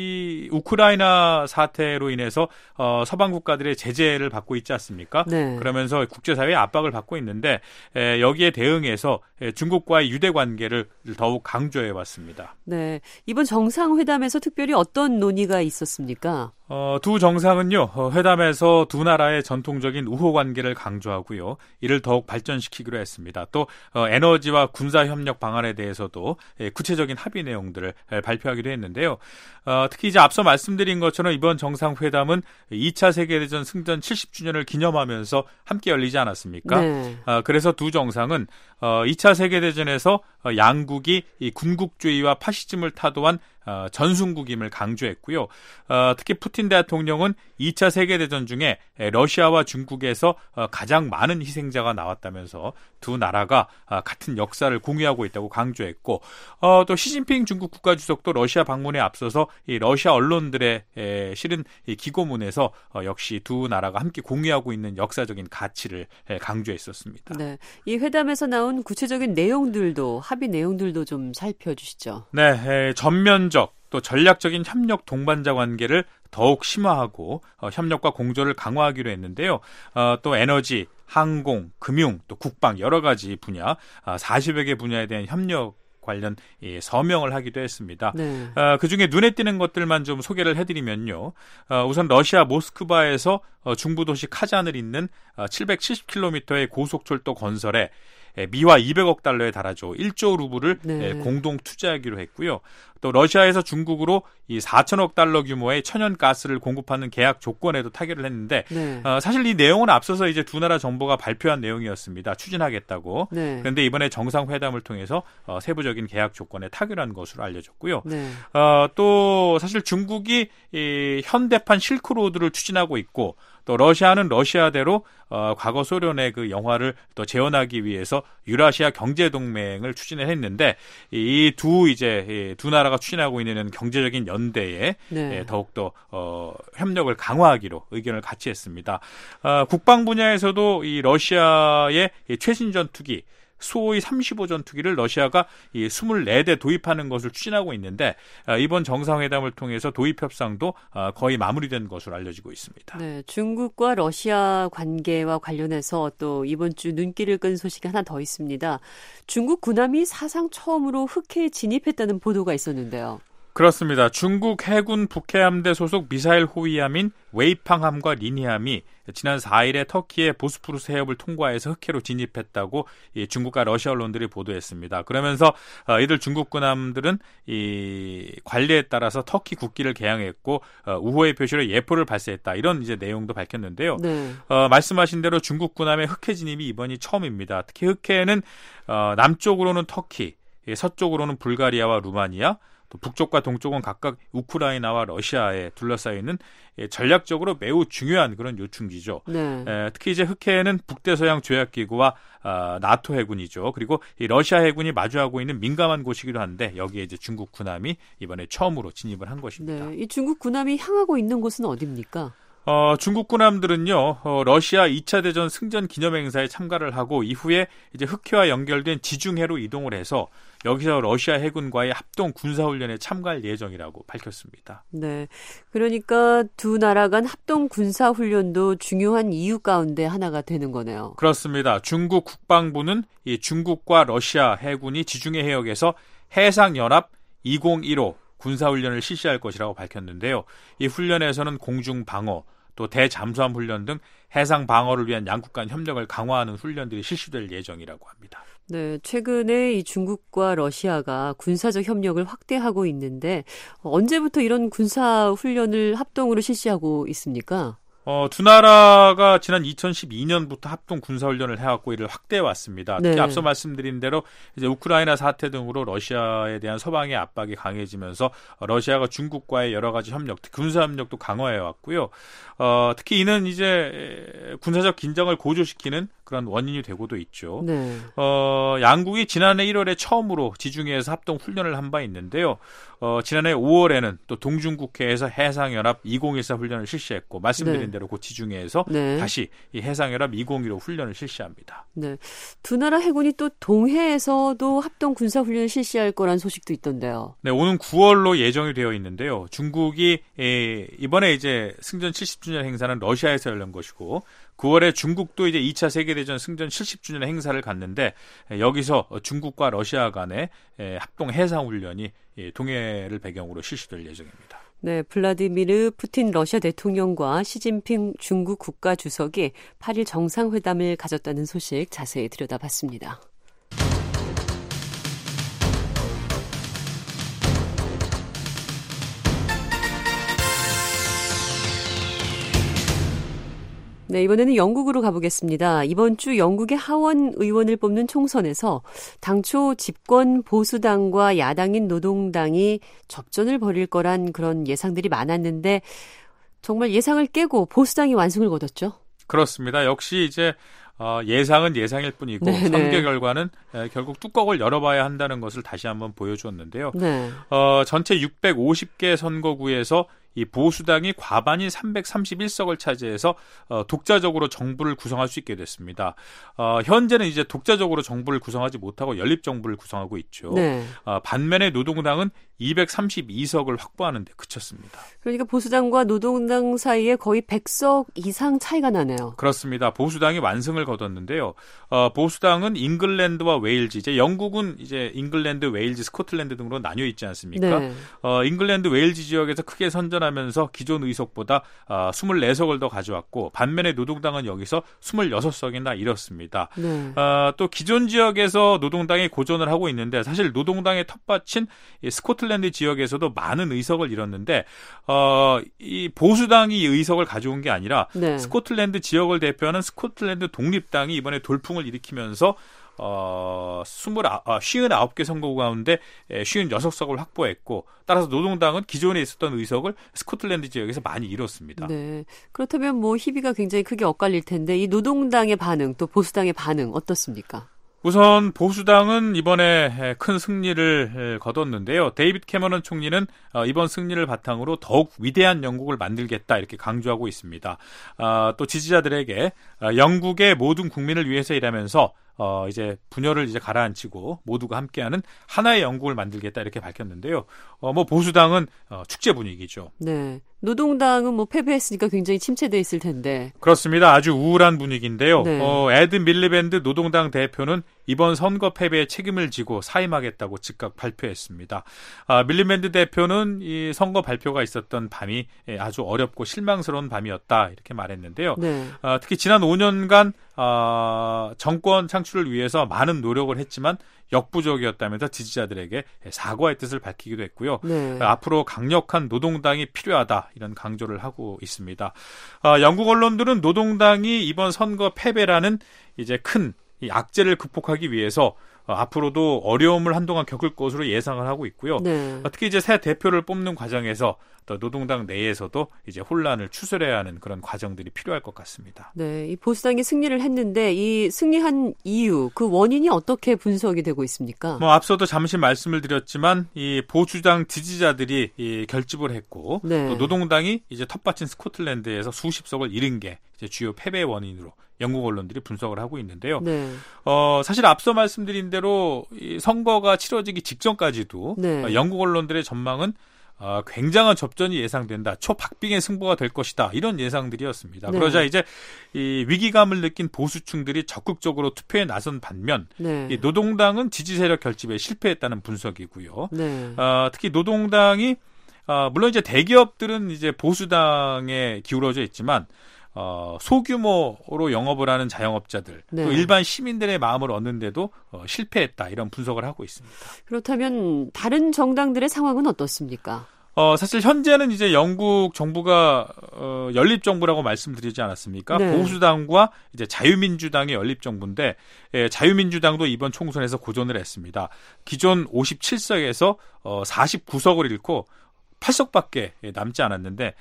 이 우크라이나 사태로 인해서 어, 서방 국가들의 제재를 받고 있지 않습니까?
네.
그러면서 국제사회의 압박을 받고 있는데 에, 여기에 대응해서 에, 중국과의 유대 관계를 더욱 강조해 왔습니다.
네, 이번 정상회담에서 특별히 어떤 논의가 있었습니까?
어, 두 정상은요, 어, 회담에서 두 나라의 전통적인 우호 관계를 강조하고요, 이를 더욱 발전시키기로 했습니다. 또 어, 에너지와 군사 협력 방안에 대해서도 예, 구체적인 합의 내용들을 예, 발표하기로 했는데요. 어, 특히 이제 앞서 말씀드린 것처럼 이번 정상회담은 이 차 세계대전 승전 칠십 주년을 기념하면서 함께 열리지 않았습니까?
네.
어, 그래서 두 정상은 어, 이 차 세계대전에서 어, 양국이 이 군국주의와 파시즘을 타도한 어, 전순국임을 강조했고요. 어, 특히 푸틴 대통령은 이 차 세계대전 중에 러시아와 중국에서 어, 가장 많은 희생자가 나왔다면서 두 나라가 어, 같은 역사를 공유하고 있다고 강조했고, 어, 또 시진핑 중국 국가주석도 러시아 방문에 앞서서 이 러시아 언론들의 에, 실은 이 기고문에서 어, 역시 두 나라가 함께 공유하고 있는 역사적인 가치를 에, 강조했었습니다.
네, 이 회담에서 나온 구체적인 내용들도 합의 내용들도 좀 살펴주시죠.
네, 에, 전면적 또 전략적인 협력 동반자 관계를 더욱 심화하고 어, 협력과 공조를 강화하기로 했는데요. 어, 또 에너지, 항공, 금융, 또 국방 여러 가지 분야, 아, 사십여 개 분야에 대한 협력 관련 이 서명을 하기도 했습니다.
네.
어, 그중에 눈에 띄는 것들만 좀 소개를 해드리면요. 어, 우선 러시아 모스크바에서 어, 중부 도시 카잔을 잇는 어, 칠백칠십 킬로미터의 고속철도 건설에 미화 이백억 달러에 달하죠. 일조 루블을
네.
공동 투자하기로 했고요. 또 러시아에서 중국으로 이 사천억 달러 규모의 천연 가스를 공급하는 계약 조건에도 타결을 했는데
네.
어, 사실 이 내용은 앞서서 이제 두 나라 정부가 발표한 내용이었습니다. 추진하겠다고.
네.
그런데 이번에 정상회담을 통해서 어, 세부적인 계약 조건에 타결한 것으로 알려졌고요.
네.
어, 또 사실 중국이 이 현대판 실크로드를 추진하고 있고 또 러시아는 러시아대로 어, 과거 소련의 그 영화를 또 재현하기 위해서 유라시아 경제동맹을 추진을 했는데 이 두 이제 두 나라가 추진하고 있는 경제적인 연대에
네.
예, 더욱더 어, 협력을 강화하기로 의견을 같이 했습니다. 어, 국방 분야에서도 이 러시아의 이 최신 전투기 수호이 삼십오 전투기를 러시아가 이 이십사 대 도입하는 것을 추진하고 있는데 이번 정상회담을 통해서 도입 협상도 거의 마무리된 것으로 알려지고 있습니다.
네, 중국과 러시아 관계와 관련해서 또 이번 주 눈길을 끈 소식이 하나 더 있습니다. 중국 군함이 사상 처음으로 흑해에 진입했다는 보도가 있었는데요.
그렇습니다. 중국 해군 북해함대 소속 미사일 호위함인 웨이팡함과 리니함이 지난 사일에 터키의 보스포루스 해협을 통과해서 흑해로 진입했다고 이 중국과 러시아 언론들이 보도했습니다. 그러면서 어, 이들 중국 군함들은 이 관리에 따라서 터키 국기를 개양했고 어, 우호의 표시로 예포를 발사했다. 이런 이제 내용도 밝혔는데요.
네.
어, 말씀하신 대로 중국 군함의 흑해 진입이 이번이 처음입니다. 특히 흑해에는 어, 남쪽으로는 터키, 서쪽으로는 불가리아와 루마니아, 또 북쪽과 동쪽은 각각 우크라이나와 러시아에 둘러싸여 있는 전략적으로 매우 중요한 그런 요충지죠.
네.
에, 특히 이제 흑해에는 북대서양 조약기구와 어, 나토 해군이죠. 그리고 이 러시아 해군이 마주하고 있는 민감한 곳이기도 한데 여기에 이제 중국 군함이 이번에 처음으로 진입을 한 것입니다.
네. 이 중국 군함이 향하고 있는 곳은 어디입니까?
어, 중국 군함들은요, 어, 러시아 이 차 대전 승전 기념행사에 참가를 하고 이후에 이제 흑해와 연결된 지중해로 이동을 해서 여기서 러시아 해군과의 합동 군사훈련에 참가할 예정이라고 밝혔습니다.
네. 그러니까 두 나라 간 합동 군사훈련도 중요한 이유 가운데 하나가 되는 거네요.
그렇습니다. 중국 국방부는 이 중국과 러시아 해군이 지중해 해역에서 해상연합 이천십오 군사훈련을 실시할 것이라고 밝혔는데요. 이 훈련에서는 공중방어, 또 대잠수함 훈련 등 해상 방어를 위한 양국 간 협력을 강화하는 훈련들이 실시될 예정이라고 합니다.
네, 최근에 이 중국과 러시아가 군사적 협력을 확대하고 있는데 언제부터 이런 군사 훈련을 합동으로 실시하고 있습니까?
어, 두 나라가 지난 이천십이 년부터 합동 군사훈련을 해왔고 이를 확대해 왔습니다. 특히
네.
앞서 말씀드린 대로 이제 우크라이나 사태 등으로 러시아에 대한 서방의 압박이 강해지면서 러시아가 중국과의 여러 가지 협력, 군사 협력도 강화해 왔고요. 어, 특히 이는 이제 군사적 긴장을 고조시키는 그런 원인이 되고도 있죠.
네.
어, 양국이 지난해 일월에 처음으로 지중해에서 합동 훈련을 한 바 있는데요. 어, 지난해 오월에는 또 동중국해에서 해상연합 이천십사 훈련을 실시했고 말씀드린
네.
대로 그 지중해에서
네.
다시 이 해상연합 이천십오 훈련을 실시합니다.
네. 두 나라 해군이 또 동해에서도 합동 군사 훈련을 실시할 거란 소식도 있던데요.
네, 오는 구월로 예정이 되어 있는데요. 중국이 에, 이번에 이제 승전 칠십 주년 행사는 러시아에서 열린 것이고 구월에 중국도 이제 이 차 세계대전 승전 칠십 주년 행사를 갖는데 여기서 중국과 러시아 간의 합동 해상훈련이 동해를 배경으로 실시될 예정입니다.
네, 블라디미르 푸틴 러시아 대통령과 시진핑 중국 국가주석이 팔 일 정상회담을 가졌다는 소식 자세히 들여다봤습니다. 네, 이번에는 영국으로 가보겠습니다. 이번 주 영국의 하원 의원을 뽑는 총선에서 당초 집권 보수당과 야당인 노동당이 접전을 벌일 거란 그런 예상들이 많았는데 정말 예상을 깨고 보수당이 완승을 거뒀죠.
그렇습니다. 역시 이제 어, 예상은 예상일 뿐이고
네네.
선거 결과는 에, 결국 뚜껑을 열어봐야 한다는 것을 다시 한번 보여주었는데요.
네.
어, 전체 육백오십 개 선거구에서 이 보수당이 과반인 삼백삼십일 석을 차지해서 어, 독자적으로 정부를 구성할 수 있게 됐습니다. 어, 현재는 이제 독자적으로 정부를 구성하지 못하고 연립정부를 구성하고 있죠.
네.
어, 반면에 노동당은 이백삼십이 석을 확보하는 데 그쳤습니다.
그러니까 보수당과 노동당 사이에 거의 백 석 이상 차이가 나네요.
그렇습니다. 보수당이 완승을 거뒀는데요. 어, 보수당은 잉글랜드와 웨일즈, 이제 영국은 이제 잉글랜드, 웨일즈, 스코틀랜드 등으로 나뉘어 있지 않습니까?
네.
어, 잉글랜드, 웨일즈 지역에서 크게 선전하면서 기존 의석보다 어, 이십사 석을 더 가져왔고, 반면에 노동당은 여기서 이십육 석이나 잃었습니다.
네.
어, 또 기존 지역에서 노동당이 고전을 하고 있는데, 사실 노동당의 텃밭인 이 스코틀랜드 지역에서도 많은 의석을 잃었는데, 어, 이 보수당이 이 의석을 가져온 게 아니라
네.
스코틀랜드 지역을 대표하는 스코틀랜드 독립당이 이번에 돌풍을 일으키면서 어, 오십구 개 선거구 가운데 오십육 석을 확보했고, 따라서 노동당은 기존에 있었던 의석을 스코틀랜드 지역에서 많이 잃었습니다.
네. 그렇다면 뭐 희비가 굉장히 크게 엇갈릴 텐데, 이 노동당의 반응, 또 보수당의 반응 어떻습니까?
우선 보수당은 이번에 큰 승리를 거뒀는데요. 데이빗 캐머런 총리는 이번 승리를 바탕으로 더욱 위대한 영국을 만들겠다 이렇게 강조하고 있습니다. 또 지지자들에게 영국의 모든 국민을 위해서 일하면서 어, 이제 분열을 이제 가라앉히고 모두가 함께하는 하나의 영국을 만들겠다 이렇게 밝혔는데요. 어, 뭐 보수당은 어, 축제 분위기죠.
네. 노동당은 뭐 패배했으니까 굉장히 침체돼 있을 텐데.
그렇습니다. 아주 우울한 분위기인데요.
네.
어, 에드 밀리밴드 노동당 대표는 이번 선거 패배에 책임을 지고 사임하겠다고 즉각 발표했습니다. 아, 밀리밴드 대표는 이 선거 발표가 있었던 밤이 아주 어렵고 실망스러운 밤이었다 이렇게 말했는데요.
네.
아, 특히 지난 오 년간 아, 정권 창출을 위해서 많은 노력을 했지만 역부족이었다면서 지지자들에게 사과의 뜻을 밝히기도 했고요.
네.
앞으로 강력한 노동당이 필요하다 이런 강조를 하고 있습니다. 아, 영국 언론들은 노동당이 이번 선거 패배라는 이제 큰 이 악재를 극복하기 위해서 어, 앞으로도 어려움을 한동안 겪을 것으로 예상을 하고 있고요.
네.
어, 특히 이제 새 대표를 뽑는 과정에서 또 노동당 내에서도 이제 혼란을 추스려야 하는 그런 과정들이 필요할 것 같습니다.
네, 이 보수당이 승리를 했는데 이 승리한 이유, 그 원인이 어떻게 분석이 되고 있습니까?
뭐 앞서도 잠시 말씀을 드렸지만 이 보수당 지지자들이 이 결집을 했고,
네.
또 노동당이 이제 텃밭인 스코틀랜드에서 수십 석을 잃은 게 이제 주요 패배 원인으로 영국 언론들이 분석을 하고 있는데요.
네.
어, 사실 앞서 말씀드린 대로 이 선거가 치러지기 직전까지도
네.
어, 영국 언론들의 전망은 어, 굉장한 접전이 예상된다. 초박빙의 승부가 될 것이다. 이런 예상들이었습니다.
네.
그러자 이제 이 위기감을 느낀 보수층들이 적극적으로 투표에 나선 반면
네.
이 노동당은 지지 세력 결집에 실패했다는 분석이고요.
네.
어, 특히 노동당이 어, 물론 이제 대기업들은 이제 보수당에 기울어져 있지만 어, 소규모로 영업을 하는 자영업자들,
네.
또 일반 시민들의 마음을 얻는데도 어, 실패했다 이런 분석을 하고 있습니다.
그렇다면 다른 정당들의 상황은 어떻습니까?
어, 사실 현재는 이제 영국 정부가 어, 연립 정부라고 말씀드리지 않았습니까?
네.
보수당과 이제 자유민주당의 연립 정부인데 예, 자유민주당도 이번 총선에서 고전을 했습니다. 기존 오십칠 석에서 어, 사십구 석을 잃고 팔 석밖에 남지 않았는데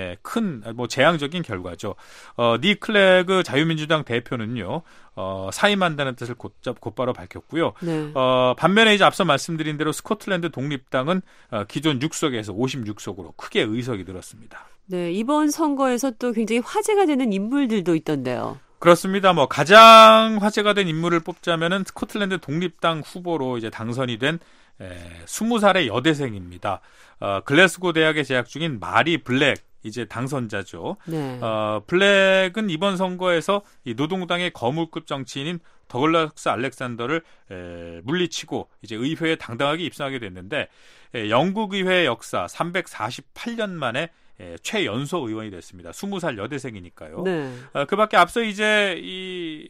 큰 뭐 재앙적인 결과죠. 어, 니 클레그 자유민주당 대표는요 어, 사임한다는 뜻을 곧잡 곧바로 밝혔고요.
네.
어, 반면에 이제 앞서 말씀드린 대로 스코틀랜드 독립당은 어, 기존 육 석에서 오십육 석으로 크게 의석이 늘었습니다.
네, 이번 선거에서 또 굉장히 화제가 되는 인물들도 있던데요.
그렇습니다. 뭐 가장 화제가 된 인물을 뽑자면은 스코틀랜드 독립당 후보로 이제 당선이 된 에, 스무 살의 여대생입니다. 어, 글래스고 대학에 재학 중인 마리 블랙 이제 당선자죠.
네.
어, 블랙은 이번 선거에서 이 노동당의 거물급 정치인인 더글라스 알렉산더를 에, 물리치고 이제 의회에 당당하게 입성하게 됐는데 에, 영국 의회 역사 삼백사십팔 년 만에 에, 최연소 의원이 됐습니다. 스무 살 여대생이니까요.
네.
어, 그밖에 앞서 이제 이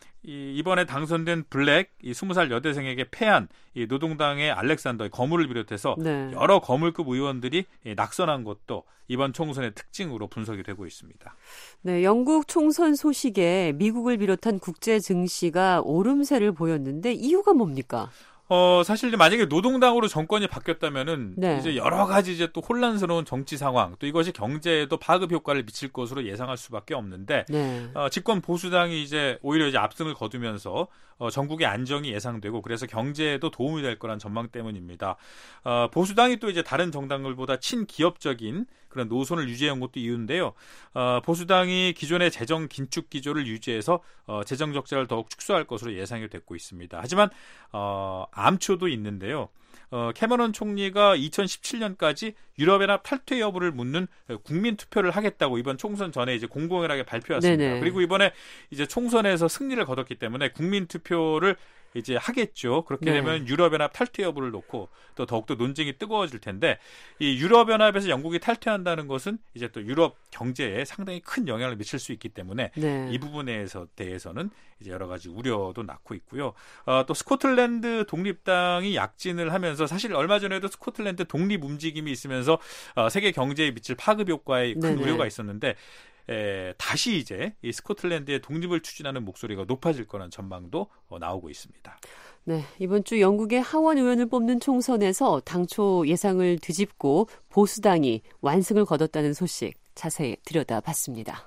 이, 이번에 당선된 블랙, 이 스무 살 여대생에게 패한 이 노동당의 알렉산더의 거물을 비롯해서
네.
여러 거물급 의원들이 낙선한 것도 이번 총선의 특징으로 분석이 되고 있습니다.
네, 영국 총선 소식에 미국을 비롯한 국제 증시가 오름세를 보였는데 이유가 뭡니까?
어, 사실 만약에 노동당으로 정권이 바뀌었다면은
네.
이제 여러 가지 이제 또 혼란스러운 정치 상황, 또 이것이 경제에도 파급 효과를 미칠 것으로 예상할 수밖에 없는데,
네.
어, 집권 보수당이 이제 오히려 이제 압승을 거두면서 어, 전국의 안정이 예상되고 그래서 경제에도 도움이 될 거란 전망 때문입니다. 어, 보수당이 또 이제 다른 정당들보다 친기업적인 그런 노선을 유지해온 것도 이유인데요. 어, 보수당이 기존의 재정 긴축 기조를 유지해서 어, 재정 적자를 더욱 축소할 것으로 예상이 됐고 있습니다. 하지만 어, 암초도 있는데요. 어, 캐머런 총리가 이천십칠 년까지 유럽연합 탈퇴 여부를 묻는 국민 투표를 하겠다고 이번 총선 전에 이제 공공연하게 발표했습니다.
네네.
그리고 이번에 이제 총선에서 승리를 거뒀기 때문에 국민 투표를 이제 하겠죠. 그렇게
네.
되면 유럽연합 탈퇴 여부를 놓고 또 더욱더 논쟁이 뜨거워질 텐데 이 유럽연합에서 영국이 탈퇴한다는 것은 이제 또 유럽 경제에 상당히 큰 영향을 미칠 수 있기 때문에
네.
이 부분에 대해서는 이제 여러 가지 우려도 낳고 있고요. 어, 또 스코틀랜드 독립당이 약진을 하면서 사실 얼마 전에도 스코틀랜드 독립 움직임이 있으면서 어, 세계 경제에 미칠 파급 효과에 큰
네네.
우려가 있었는데 에, 다시 이제 이 스코틀랜드의 독립을 추진하는 목소리가 높아질 거라는 전망도 어, 나오고 있습니다.
네, 이번 주 영국의 하원 의원을 뽑는 총선에서 당초 예상을 뒤집고 보수당이 완승을 거뒀다는 소식 자세히 들여다봤습니다.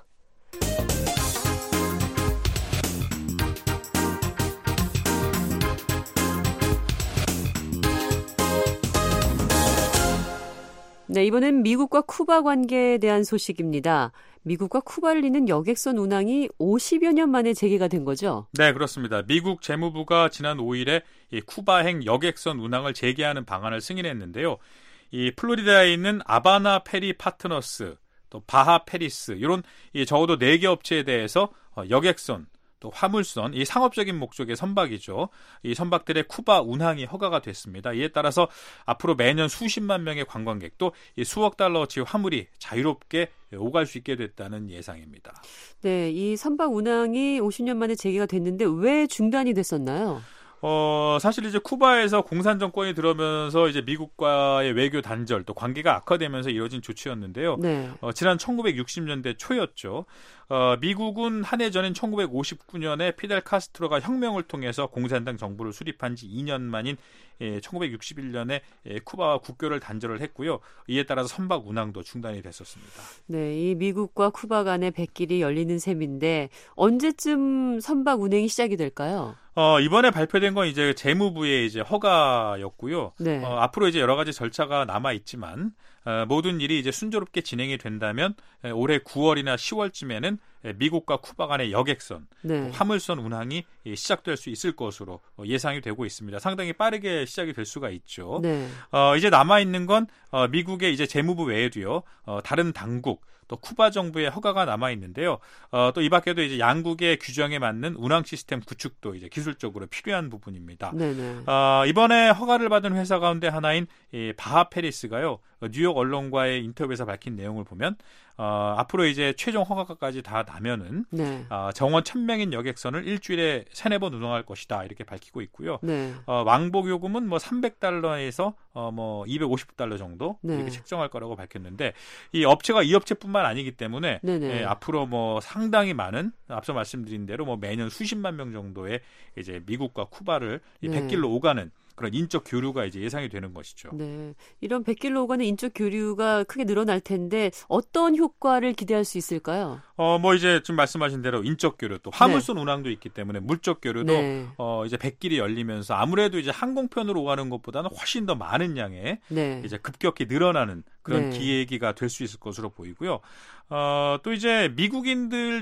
네, 이번엔 미국과 쿠바 관계에 대한 소식입니다. 미국과 쿠바를 잇는 여객선 운항이 오십여 년 만에 재개가 된 거죠?
네, 그렇습니다. 미국 재무부가 지난 오 일에 이 쿠바행 여객선 운항을 재개하는 방안을 승인했는데요. 이 플로리다에 있는 아바나 페리 파트너스, 또 바하 페리스 이런 이 적어도 네 개 업체에 대해서 여객선 또 화물선, 이 상업적인 목적의 선박이죠. 이 선박들의 쿠바 운항이 허가가 됐습니다. 이에 따라서 앞으로 매년 수십만 명의 관광객 또 이 수억 달러어치 화물이 자유롭게 오갈 수 있게 됐다는 예상입니다.
네, 이 선박 운항이 오십 년 만에 재개가 됐는데 왜 중단이 됐었나요?
어, 사실 이제 쿠바에서 공산 정권이 들어오면서 이제 미국과의 외교 단절 또 관계가 악화되면서 이뤄진 조치였는데요.
네.
어, 지난 천구백육십 년대 초였죠. 어, 미국은 한 해 전인 천구백오십구 년에 피델 카스트로가 혁명을 통해서 공산당 정부를 수립한 지 이 년 만인 예, 천구백육십일 년에 예, 쿠바와 국교를 단절을 했고요. 이에 따라서 선박 운항도 중단이 됐었습니다.
네, 이 미국과 쿠바 간의 백길이 열리는 셈인데 언제쯤 선박 운행이 시작이 될까요?
어, 이번에 발표된 건 이제 재무부의 이제 허가였고요.
네.
어, 앞으로 이제 여러 가지 절차가 남아 있지만 어, 모든 일이 이제 순조롭게 진행이 된다면 에, 올해 구월이나 시월쯤에는 에, 미국과 쿠바 간의 여객선,
네.
화물선 운항이 예, 시작될 수 있을 것으로 어, 예상이 되고 있습니다. 상당히 빠르게 시작이 될 수가 있죠.
네.
어, 이제 남아 있는 건 어, 미국의 이제 재무부 외에도요. 어, 다른 당국 또 쿠바 정부의 허가가 남아 있는데요. 어, 또 이 밖에도 이제 양국의 규정에 맞는 운항 시스템 구축도 이제 기술적으로 필요한 부분입니다.
네네.
어, 이번에 허가를 받은 회사 가운데 하나인 이 바하 페리스가요. 뉴욕 언론과의 인터뷰에서 밝힌 내용을 보면 어, 앞으로 이제 최종 허가까지 다 나면은
네.
어, 정원 천 명인 여객선을 일주일에 세네 번 운항할 것이다 이렇게 밝히고 있고요.
네.
어, 왕복 요금은 뭐 삼백 달러에서 어, 뭐 이백오십 달러 정도
네.
이렇게 책정할 거라고 밝혔는데 이 업체가 이 업체뿐만 아니기 때문에
네네.
예, 앞으로 뭐 상당히 많은 앞서 말씀드린 대로 뭐 매년 수십만 명 정도의 이제 미국과 쿠바를 이
네.
백길로 오가는 그런 인적 교류가 이제 예상이 되는 것이죠.
네, 이런 백길로 오가는 인적 교류가 크게 늘어날 텐데 어떤 효과를 기대할 수 있을까요?
어, 뭐 이제 지금 말씀하신 대로 인적 교류 또 화물선 네. 운항도 있기 때문에 물적 교류도
네.
어, 이제 백길이 열리면서 아무래도 이제 항공편으로 오가는 것보다는 훨씬 더 많은 양의
네.
이제 급격히 늘어나는 그런
네.
기회기가 될 수 있을 것으로 보이고요. 어, 또 이제 미국인들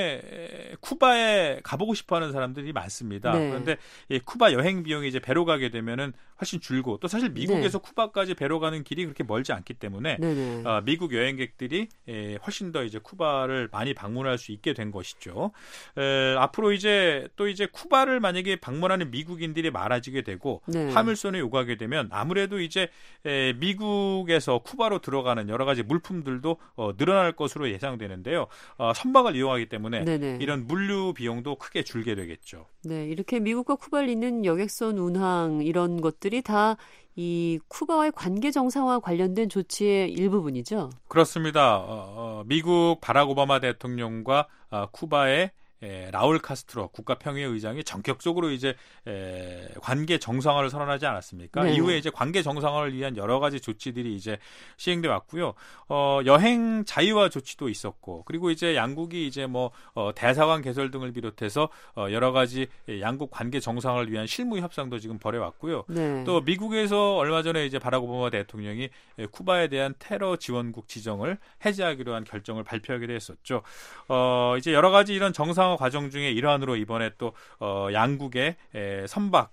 중에 쿠바에 가보고 싶어하는 사람들이 많습니다.
네.
그런데 이 쿠바 여행 비용이 이제 배로 가게 되면은 훨씬 줄고 또 사실 미국에서
네.
쿠바까지 배로 가는 길이 그렇게 멀지 않기 때문에
네네.
어, 미국 여행객들이 에, 훨씬 더 이제 쿠바를 많이 방문할 수 있게 된 것이죠. 에, 앞으로 이제 또 이제 쿠바를 만약에 방문하는 미국인들이 많아지게 되고
네.
화물선에 오가게 되면 아무래도 이제 에, 미국에서 쿠바로 들어가는 여러 가지 물품들도 어, 늘어날 것으로 예상되는데요. 어, 선박을 이용하기 때문에
네네.
이런 물류 비용도 크게 줄게 되겠죠.
네, 이렇게 미국과 쿠바를 잇는 여객선 운항 이런 것들이 다 이 쿠바와의 관계 정상화 관련된 조치의 일부분이죠.
그렇습니다. 어, 어, 미국 바락 오바마 대통령과 어, 쿠바의 에, 라울 카스트로 국가평의회의장이 전격적으로 이제 에, 관계 정상화를 선언하지 않았습니까?
네.
이후에 이제 관계 정상화를 위한 여러 가지 조치들이 이제 시행돼 왔고요. 어, 여행 자유화 조치도 있었고, 그리고 이제 양국이 이제 뭐 어, 대사관 개설 등을 비롯해서 어, 여러 가지 양국 관계 정상화를 위한 실무 협상도 지금 벌여왔고요.
네.
또 미국에서 얼마 전에 이제 바락 오바마 대통령이 쿠바에 대한 테러 지원국 지정을 해제하기로 한 결정을 발표하기도 했었죠. 어, 이제 여러 가지 이런 정상화 과정 중에 일환으로 이번에 또 어, 양국의 에, 선박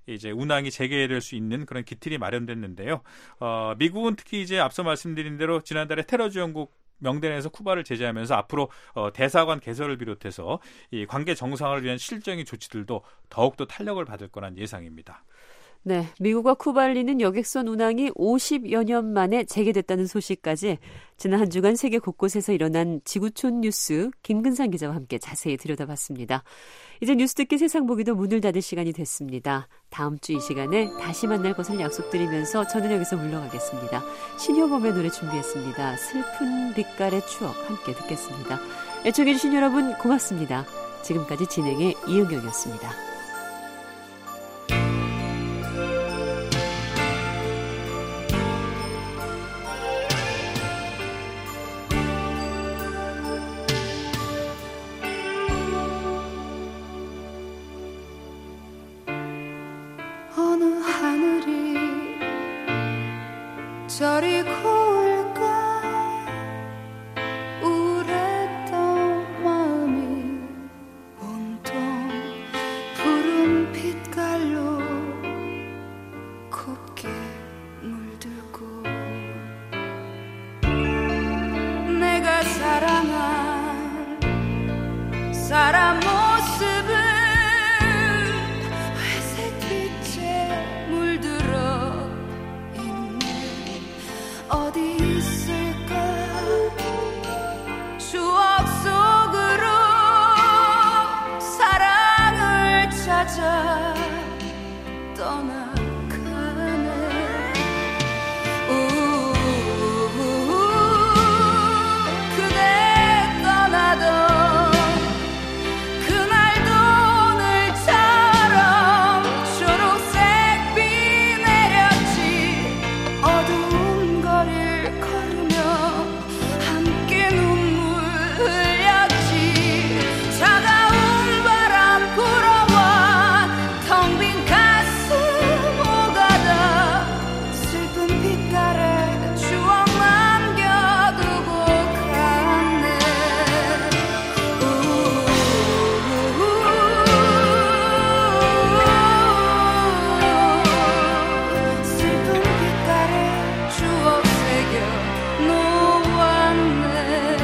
이제 운항이 재개될 수 있는 그런 기틀이 마련됐는데요. 어, 미국은 특히 이제 앞서 말씀드린 대로 지난달에 테러 지원국 명단에서 쿠바를 제재하면서 앞으로 어, 대사관 개설을 비롯해서 이 관계 정상화를 위한 실질적인 조치들도 더욱더 탄력을 받을 거란 예상입니다.
네, 미국과 쿠바를 잇는 여객선 운항이 오십여 년 만에 재개됐다는 소식까지 지난 한 주간 세계 곳곳에서 일어난 지구촌 뉴스 김근상 기자와 함께 자세히 들여다봤습니다. 이제 뉴스 듣기 세상 보기도 문을 닫을 시간이 됐습니다. 다음 주 이 시간에 다시 만날 것을 약속드리면서 저는 여기서 물러가겠습니다. 신효범의 노래 준비했습니다. 슬픈 빛깔의 추억 함께 듣겠습니다. 애청해 주신 여러분 고맙습니다. 지금까지 진행의 이은경이었습니다.
어느 하늘이 저리 고울까 우울했던 마음이 온통 푸른 빛깔로 곱게 물들고 내가 사랑한 사람 모습은 어디 있을까 추억 속으로 사랑을 찾아 떠나가네 우우우우 그대 떠나던 그날도 오늘처럼 초록색비 내렸지 어두운 거리를 걸으며 함께 눈물 흘렸지 차가운 바람 불어와 텅 빈 가슴 오가다 슬픈 빛깔에 추억 남겨두고 갔네 우우우우 슬픈 빛깔에 추억 새겨 놓았네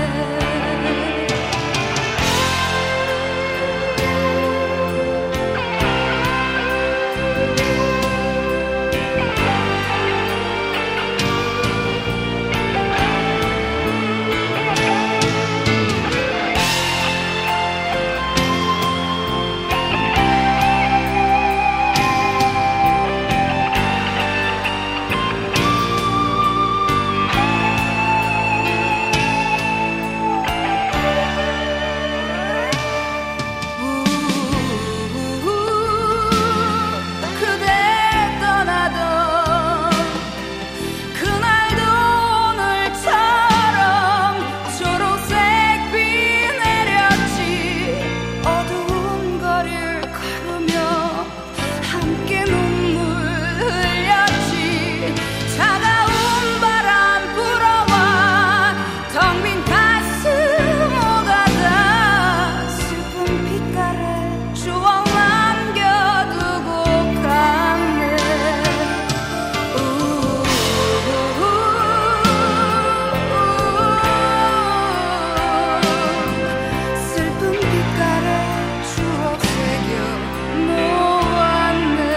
그대 떠나던 그날도 오늘처럼 초록색비 내렸지 어두운 거리를 걸으며 함께 눈물 흘렸지 차가운 바람 불어와 텅 빈 가슴 오가다 슬픈 빛깔에 추억 남겨두고 갔네 우우우우 슬픈 빛깔에 추억 새겨 놓았네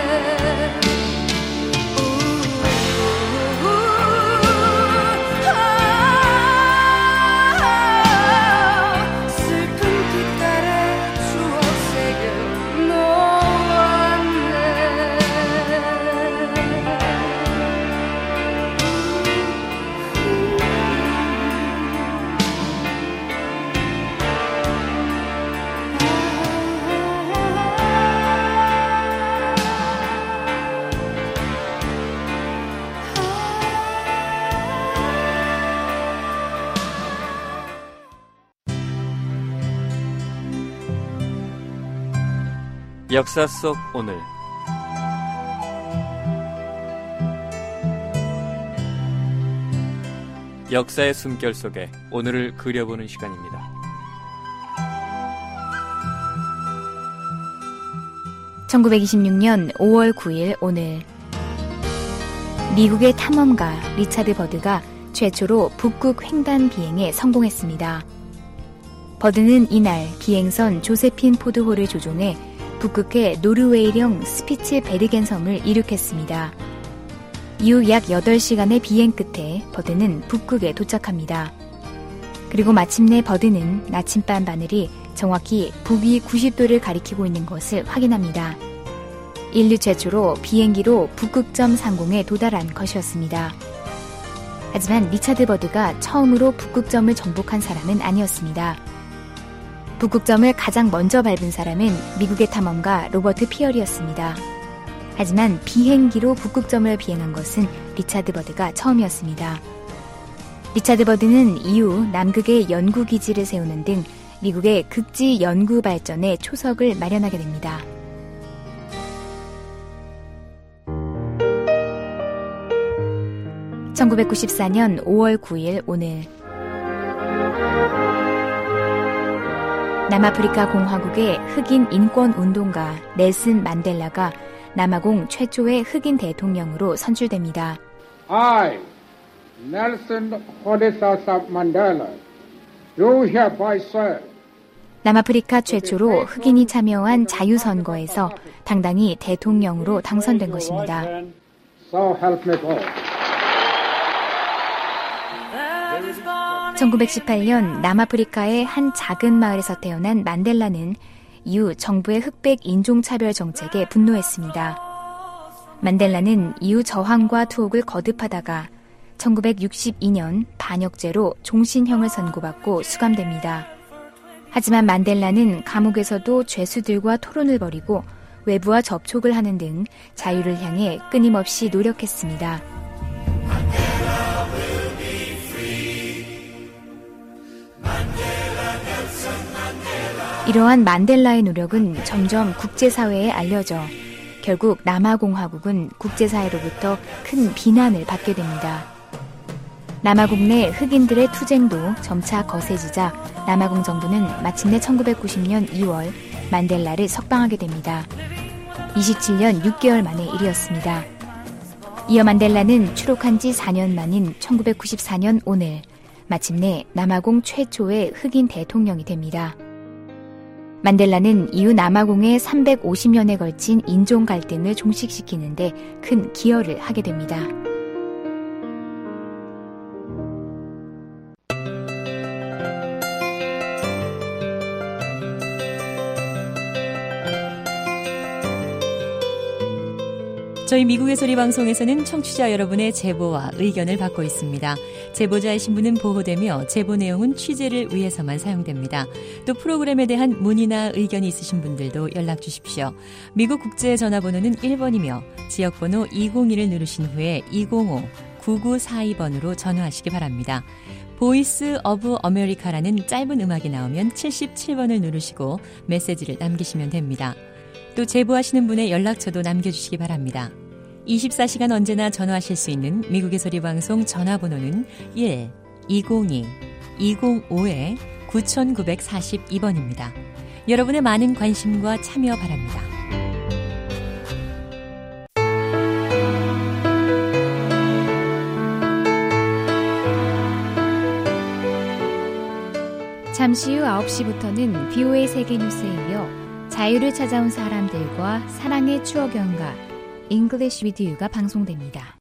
우우우우 슬픈 빛깔에 추억 새겨
역사 속 오늘 역사의 숨결 속에 오늘을 그려보는 시간입니다.
천구백이십육 년 오월 구일 오늘 미국의 탐험가 리차드 버드가 최초로 북극 횡단 비행에 성공했습니다. 버드는 이날 비행선 조세핀 포드호를 조종해 북극해 노르웨이령 스피츠베르겐 섬을 이륙했습니다. 이후 약 여덟 시간의 비행 끝에 버드는 북극에 도착합니다. 그리고 마침내 버드는 나침반 바늘이 정확히 북위 구십 도를 가리키고 있는 것을 확인합니다. 인류 최초로 비행기로 북극점 상공에 도달한 것이었습니다. 하지만 리차드 버드가 처음으로 북극점을 정복한 사람은 아니었습니다. 북극점을 가장 먼저 밟은 사람은 미국의 탐험가 로버트 피어리였습니다. 하지만 비행기로 북극점을 비행한 것은 리차드 버드가 처음이었습니다. 리차드 버드는 이후 남극에 연구기지를 세우는 등 미국의 극지 연구 발전에 초석을 마련하게 됩니다. 천구백구십사 년 오월 구일 오늘 남아프리카 공화국의 흑인 인권 운동가 넬슨 만델라가 남아공 최초의 흑인 대통령으로 선출됩니다.
I, Nelson Rhodesasa Mandela, do hereby swear.
남아프리카 최초로 흑인이 참여한 자유선거에서 당당히 대통령으로 당선된 것입니다.
So help me God.
천구백십팔 년 남아프리카의 한 작은 마을에서 태어난 만델라는 이후 정부의 흑백 인종차별 정책에 분노했습니다. 만델라는 이후 저항과 투옥을 거듭하다가 천구백육십이 년 반역죄로 종신형을 선고받고 수감됩니다. 하지만 만델라는 감옥에서도 죄수들과 토론을 벌이고 외부와 접촉을 하는 등 자유를 향해 끊임없이 노력했습니다. 이러한 만델라의 노력은 점점 국제사회에 알려져 결국 남아공화국은 국제사회로부터 큰 비난을 받게 됩니다. 남아공 내 흑인들의 투쟁도 점차 거세지자 남아공 정부는 마침내 천구백구십 년 이월 만델라를 석방하게 됩니다. 이십칠 년 육 개월 만의 일이었습니다. 이어 만델라는 추록한 지 사 년 만인 천구백구십사 년 오늘 마침내 남아공 최초의 흑인 대통령이 됩니다. 만델라는 이후 남아공의 삼백오십 년에 걸친 인종 갈등을 종식시키는 데 큰 기여를 하게 됩니다.
저희 미국의 소리 방송에서는 청취자 여러분의 제보와 의견을 받고 있습니다. 제보자의 신분은 보호되며 제보 내용은 취재를 위해서만 사용됩니다. 또 프로그램에 대한 문의나 의견이 있으신 분들도 연락 주십시오. 미국 국제 전화번호는 일 번이며 지역번호 이공일을 누르신 후에 이공오 구구사이 번으로 전화하시기 바랍니다. 보이스 오브 아메리카라는 짧은 음악이 나오면 칠십칠 번을 누르시고 메시지를 남기시면 됩니다. 또 제보하시는 분의 연락처도 남겨주시기 바랍니다. 이십사 시간 언제나 전화하실 수 있는 미국의 소리 방송 전화번호는 일 이공이 이공오 구구사이 번입니다. 여러분의 많은 관심과 참여 바랍니다.
잠시 후 아홉 시부터는 브이오에이 세계뉴스에 이어 자유를 찾아온 사람들과 사랑의 추억 연가 English with You가 방송됩니다.